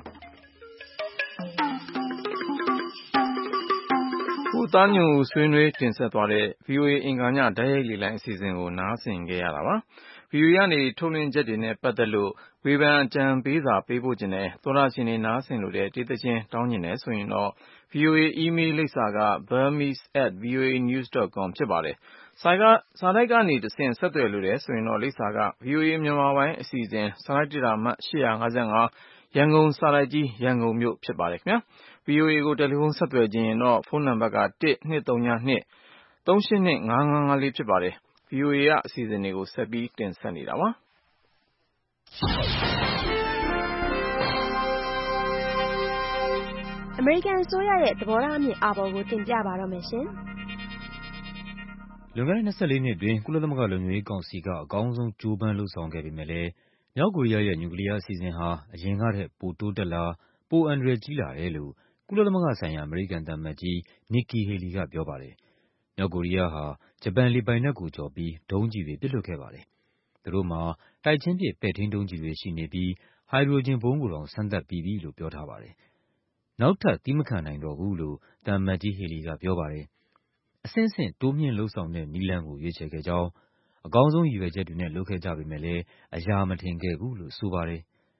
ကိုသားညွန့်ဆွေးနွေးတင်ဆက်သွားတဲ့ VOA အင်္ဂါညဓာတ်ရိုက်လေလိုင်းအစီအစဉ်ကိုနားဆင်ခဲ့ရတာပါ။ VOA ကနေထုတ်လွှင့်ချက်တွေနဲ့ပတ်သက်လို့ဝေဖန်အကြံပေးစာပေးပို့ခြင်းနဲ့သောတာရှင်တွေနားဆင်လို့တဲ့တေးသချင်းတောင်းကျင်တယ်ဆိုရင်တော့ VOA email လိပ်စာက burmese@voanews.com ဖြစ်ပါတယ်။စာတိုက်ကနေတဆင့်ဆက်သွယ်လို့တဲ့ဆိုရင်တော့လိပ်စာက VOA မြန်မာပိုင်းအစီအစဉ်စာတိုက်တစ်တာမှတ်855ရန်ကုန်စာတိုက်ကြီးရန်ကုန်မြို့ဖြစ်ပါတယ်ခင်ဗျာ။ VOA ကိုတယ်လီဖုန်းဆက်သွယ်ခြင်းရင်တော့ဖုန်းနံပါတ်က 1-232-382-5554 ဖြစ်ပါတယ်။ VOA ကအစီအစဉ်တွေကိုဆက်ပြီးတင်ဆက်နေတာပါ။အမေရိကန်အစိုးရရဲ့သဘောထားအမြင်အာဘော်ကိုတင်ပြပါတော့မယ်ရှင်။လွန်ခဲ့တဲ့24နှစ်အတွင်းကုလသမဂ္ဂလုံခြုံရေးကောင်စီကအကောင်းဆုံးကြိုးပမ်းလုပ်ဆောင်ခဲ့ပေမဲ့လည်းမြောက်ကိုရီးယားရဲ့နျူကလ িয়ার အစီအစဉ်ဟာအရင်ကထက်ပိုတိုးတက်လာပိုအန္တရာယ်ကြီးလာတယ်လို့ကုလသမဂ္ဂဆိုင်ရာအမေရိကန်သံအမတ်ကြီး Nikki Haley ကပြောပါတယ်။မြောက်ကိုရီးယားဟာဂျပန်လေပိုင်နက်ကိုကျော်ပြီးဒုံးကျည်တွေပစ်လွှတ်ခဲ့ပါတယ်။သူတို့မှာတိုက်ချင်းပစ်ပဲ့ထိန်းဒုံးကျည်တွေရှိနေပြီးဟိုက်ဒရိုဂျင်ဗုံးကိုတောင်စမ်းသပ်ပြီးပြီလို့ပြောထားပါတယ်။နောက်ထပ်သီးမခံနိုင်တော့ဘူးလို့သံအမတ်ကြီး Haley ကပြောပါတယ်။အဆင့်ဆင့်တိုးမြှင့်လုပ်ဆောင်တဲ့နည်းလမ်းကိုရွေးချယ်ခဲ့ကြောင်းအကောင်းဆုံးရည်ရွယ်ချက်တွေနဲ့လုပ်ခဲ့ကြပေမဲ့လည်းအရာမထင်ခဲ့ဘူးလို့ဆိုပါတယ်။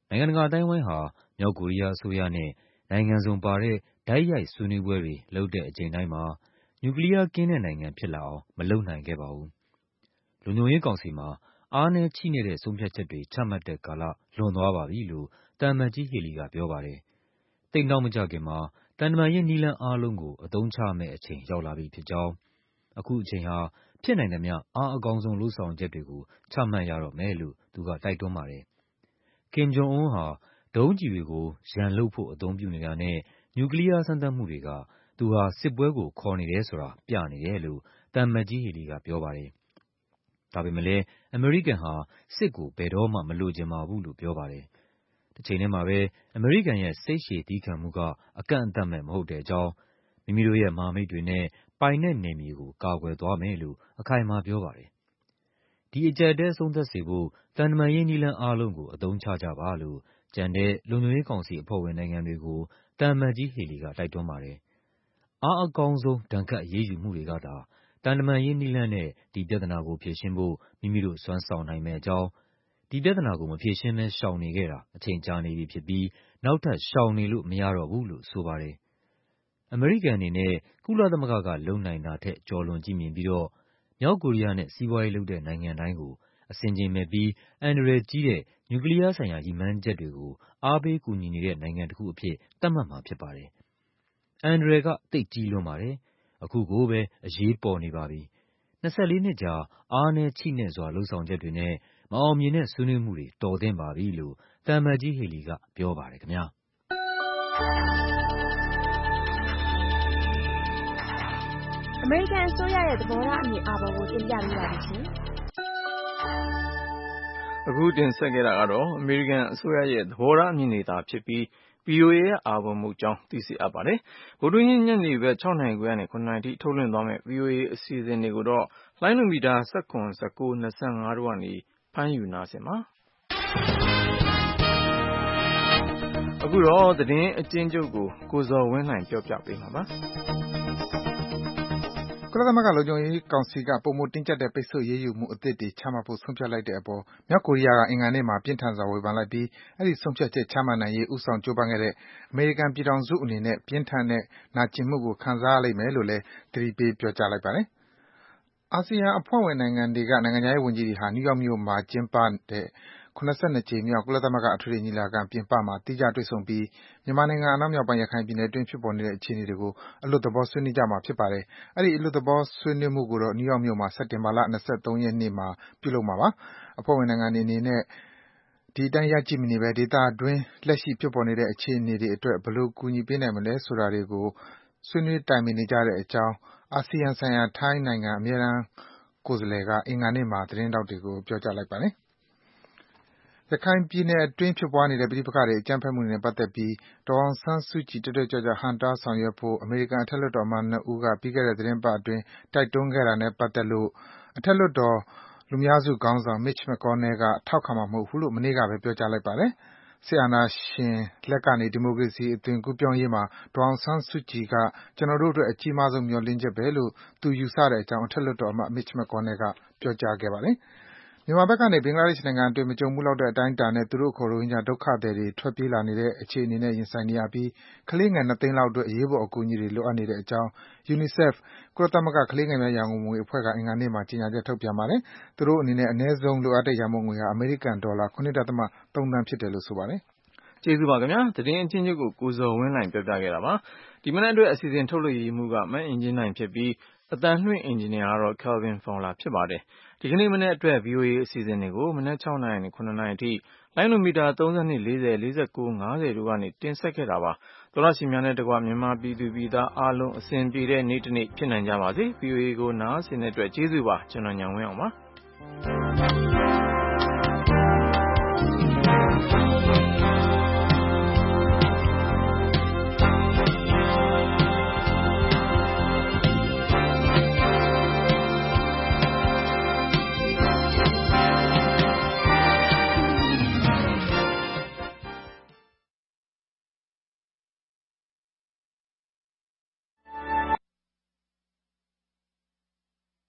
နိုင်ငံတကာအတိုင်းအဝိုင်းဟာမြောက်ကိုရီးယားအစိုးရနဲ့နိုင်ငံစုံပါတဲ့တိုက်ရိုက်ဆွေးနွေးပွဲတွေလုပ်တဲ့အချိန်တိုင်းမှာနျူကလီးယားကင်းတဲ့နိုင်ငံဖြစ်လာအောင်မလုပ်နိုင်ခဲ့ပါဘူး။လုံခြုံရေးကောင်စီမှာအားနည်းချိနဲ့တဲ့ဆုံးဖြတ်ချက်တွေချမှတ်တဲ့ကာလလွန်သွားပါပြီလို့သံအမတ်ကြီး Haley ကပြောပါတယ်။သိပ်နောက်မကျခင်မှာသံတမန်ရေးနည်းလမ်းအားလုံးကိုအသုံးချမယ့်အချိန်ရောက်လာပြီဖြစ်ကြောင်း၊ အခုအချိန်ဟာဖြစ်နိုင်သမျှအားအကောင်းဆုံးလုပ်ဆောင်ချက်တွေကိုချမှတ်ရတော့မယ်လို့သူကတိုက်တွန်းပါတယ်။ Kim Jong Un ဟာဒုံးကျည်တွေကိုရန်လုပ်ဖို့အသုံးပြုနေတာနဲ့နျူကလီးယားစမ်းသပ်မှုတွေကသူဟာစစ်ပွဲကိုခေါ်နေတယ်ဆိုတာပြနေတယ်လို့သံအမတ်ကြီး Haley ကပြောပါတယ်။ဒါပေမဲ့လည်းအမေရိကန်ဟာစစ်ကိုဘယ်တော့မှမလိုချင်ပါဘူးလို့ပြောပါတယ်။တချိန်ထဲမှာပဲအမေရိကန်ရဲ့စိတ်ရှည်သည်းခံမှုကအကန့်အသတ်မဲ့မဟုတ်တဲ့အကြောင်းမိမိတို့ရဲ့မဟာမိတ်တွေနဲ့ပိုင်နက်နယ်မြေကိုကာကွယ်သွားမယ်လို့အခိုင်အမာပြောပါတယ်။ဒီအကျပ်အတည်းအဆုံးသတ်စေဖို့သံတမန်ရေးနည်းလမ်းအားလုံးကိုအသုံးချကြပါလို့ကျန်တဲ့လုံခြုံရေးကောင်စီအဖွဲ့ဝင်နိုင်ငံတွေကိုသံအမတ်ကြီး Haley ကတိုက်တွန်းပါတယ်။အားအကောင်းဆုံးဒဏ်ခတ်အရေးယူမှုတွေကသာသံတမန်ရေးနည်းလမ်းနဲ့ဒီပြဿနာကိုဖြေရှင်းဖို့မိမိတို့စွမ်းဆောင်နိုင်မယ့်အကြောင်းဒီပြဿနာကိုမဖြေရှင်းဘဲရှောင်နေခဲ့တာအချိန်ကြာနေပြီဖြစ်ပြီးနောက်ထပ်ရှောင်နေလို့မရတော့ဘူးလို့ဆိုပါတယ်။အမေရိကန်အနေနဲ့ကုလသမဂ္ဂကလုပ်နိုင်တာထက်ကျော်လွန်ကြီးမြင်ပြီးတော့မြောက်ကိုရီးယားနဲ့စီးပွားရေးလုပ်တဲ့နိုင်ငံတိုင်းကိုအဆင်ခြင်မဲ့ပြီးအန္တရာယ်ကြီးတဲ့နျူကလီးယားဆိုင်ရာရည်မှန်းချက်တွေကိုအားပေးကူညီနေတဲ့နိုင်ငံတစ်ခုအဖြစ်သတ်မှတ်မှာဖြစ်ပါတယ်။အန္တရာယ်ကသိပ်ကြီးလွန်းပါတယ်။အခုကိုပဲအရေးပေါ်နေပါပြီ။24 နှစ်ကြာအားနည်းချိနဲ့စွာလုပ်ဆောင်ချက်တွေနဲ့မအောင်မြင်တဲ့ဆွေးနွေးမှုတွေတော်သင့်ပါပြီလို့သံအမတ်ကြီး Haley ကပြောပါတယ်ခင်ဗျာ။အမေရိကန်အစိုးရရဲ့သဘောထားအမြင်အာဘော်ကိုတင်ပြပေးပါမယ်ရှင်။အခုတင်ဆက်ခဲ့တာကတော့အမေရိကန်အစိုးရရဲ့သဘောထားအမြင်တွေသာဖြစ်ပြီး VOA ရဲ့အာဘော်မဟုတ်ကြောင်းသိစေအပ်ပါတယ်။ဗုဒ္ဓဟူးနေ့ညနေဘက်6 နာရီခွဲကနေ9 နာရီထိထုတ်လွှင့်သွားမယ့် VOA အစီအစဉ်တွေကိုတော့လိုင်းနိုမီတာ19, 19, 25တို့ကနေဖမ်းယူနားဆင်ပါ။အခုတော့သတင်းအကျဉ်းချုပ်ကိုကိုဇော်ဝင်းလှိုင်ပြောပြပေးမှာပါ။ကုလသမဂ္ဂလုံခြုံရေးကောင်စီကပိုမိုတင်းကျပ်တဲ့ပိတ်ဆို့အရေးယူမှုအသစ်တွေချမှတ်ဖို့ဆုံးဖြတ်လိုက်တဲ့အပေါ်မြောက်ကိုရီးယားကအင်္ဂါနေ့မှာပြင်းထန်စွာဝေဖန်လိုက်ပြီးအဲဒီဆုံးဖြတ်ချက်ချမှတ်နိုင်ရေးဦးဆောင်ကြိုးပမ်းခဲ့တဲ့အမေရိကန်ပြည်ထောင်စုအနေနဲ့ပြင်းထန်တဲ့နာကျင်မှုကိုခံစားရလိမ့်မယ်လို့လည်းသတိပေးပြောကြားလိုက်ပါတယ်။အာဆီယံအဖွဲ့ဝင်နိုင်ငံတွေကနိုင်ငံခြားရေးဝန်ကြီးတွေဟာနယူးယောက်မြို့မှာကျင်းပတဲ့ 72 ကြိမ်မြောက်ကုလသမဂ္ဂအထွေထွေညီလာခံပြင်ပမှာသီးခြားတွေ့ဆုံပြီးမြန်မာနိုင်ငံအနောက်မြောက်ပိုင်းရခိုင်ပြည်နယ်အတွင်းဖြစ်ပေါ်နေတဲ့အခြေအနေတွေကိုအလွတ်သဘောဆွေးနွေးကြမှာဖြစ်ပါတယ်။အဲဒီအလွတ်သဘောဆွေးနွေးမှုကိုတော့နယူးယောက်မြို့မှာစက်တင်ဘာလ 23 ရက်နေ့မှာပြုလုပ်မှာပါ။အဖွဲ့ဝင်နိုင်ငံတွေအနေနဲ့ဒီအတိုင်းရပ်ကြည့်မနေဘဲဒေသတွင်းလက်ရှိဖြစ်ပေါ်နေတဲ့အခြေအနေတွေအတွက်ဘယ်လိုကူညီပေးနိုင်မလဲဆိုတာတွေကိုဆွေးနွေးတိုင်ပင်နေကြတဲ့အကြောင်းအာဆီယံဆိုင်ရာထိုင်းနိုင်ငံအမြဲတမ်းကိုယ်စားလှယ်ကအင်္ဂါနေ့မှာသတင်းထောက်တွေကိုပြောကြားလိုက်ပါတယ်။ရခိုင်ပြည်နယ်အတွင်းဖြစ်ပွားနေတဲ့ပဋိပက္ခတွေအကြမ်းဖက်မှုတွေနဲ့ပတ်သက်ပြီးဒေါ်အောင်ဆန်းစုကြည်တက်တက်ကြွကြွဟန့်တားဆောင်ရွက်ဖို့အမေရိကန်အထက်လွှတ်တော်အမတ်2ဦးကပြီးခဲ့တဲ့သီတင်းပတ်အတွင်းတိုက်တွန်းခဲ့တာနဲ့ပတ်သက်လို့အထက်လွှတ်တော်လူများစုခေါင်းဆောင် Mitch McConnell ကထောက်ခံမှာမဟုတ်ဘူးလို့မနေ့ကပဲပြောကြားလိုက်ပါတယ်။စစ်အာဏာရှင်လက်ကနေဒီမိုကရေစီအသွင်ကူးပြောင်းရေးမှာဒေါ်အောင်ဆန်းစုကြည်ကကျနော်တို့အတွက်အကြီးမားဆုံးမျှော်လင့်ချက်ပဲလို့သူယူဆတဲ့အကြောင်းအထက်လွှတ်တော်အမတ် Mitch McConnell ကပြောကြားခဲ့ပါတယ်။မြန်မာဘက်ကနေဘင်္ဂလားဒေ့ရှ်နိုင်ငံအတွင်းမကြုံဘူးလောက်တဲ့အတိုင်းအတာနဲ့သူတို့အခေါ်ရိုဟင်ဂျာဒုက္ခသည်တွေထွက်ပြေးလာနေတဲ့အခြေအနေနဲ့ရင်ဆိုင်နေရပြီးကလေးငယ်2သိန်းလောက်အတွက်အရေးပေါ်အကူအညီတွေလိုအပ်နေတဲ့အကြောင်း UNICEF ကုလသမဂ္ဂကလေးငယ်များရန်ပုံငွေအဖွဲ့ကအင်္ဂါနေ့မှာကြေညာချက်ထုတ်ပြန်ပါတယ်။သူတို့အနေနဲ့အနည်းဆုံးလိုအပ်တဲ့ရန်ပုံငွေဟာအမေရိကန်ဒေါ်လာ 7.3 သန်းဖြစ်တယ်လို့ဆိုပါတယ်။ကျေးဇူးပါခင်ဗျာ။သတင်းအချင်းချုပ်ကိုကိုဇော်ဝင်းလှိုင်ပြောပြခဲ့တာပါ။ဒီမနက်အတွက်အစီအစဉ်ထုတ်လွှင့်ရေးမှူးကမအင်ဂျင်နိုင်ဖြစ်ပြီးအတန်လွှင့်အင်ဂျင်နီယာကတော့ Kelvin Fowler ဖြစ်ပါတယ်။ဒီကနေ့မနေ့အတွက် VOA အစီအစဉ်တွေကိုမနက်6 နာရီနဲ့9 နာရီအထိလိုင်းနိုမီတာ32 40 49 50တို့ကနေတင်ဆက်ခဲ့တာပါ။သောရရှိများနဲ့တကွမြန်မာပြည်သူပြည်သားအားလုံးအစဉ်ပြေတဲ့နေ့တစ်နေ့ဖြစ်နိုင်ကြပါစေ။ VOA ကိုနားဆင်တဲ့အတွက်ကျေးဇူးပါ။ကျွန်တော်ညောင်ဝင်းအောင်ပါ။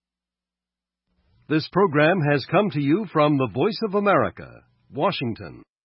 This program has come to you from the Voice of America, Washington.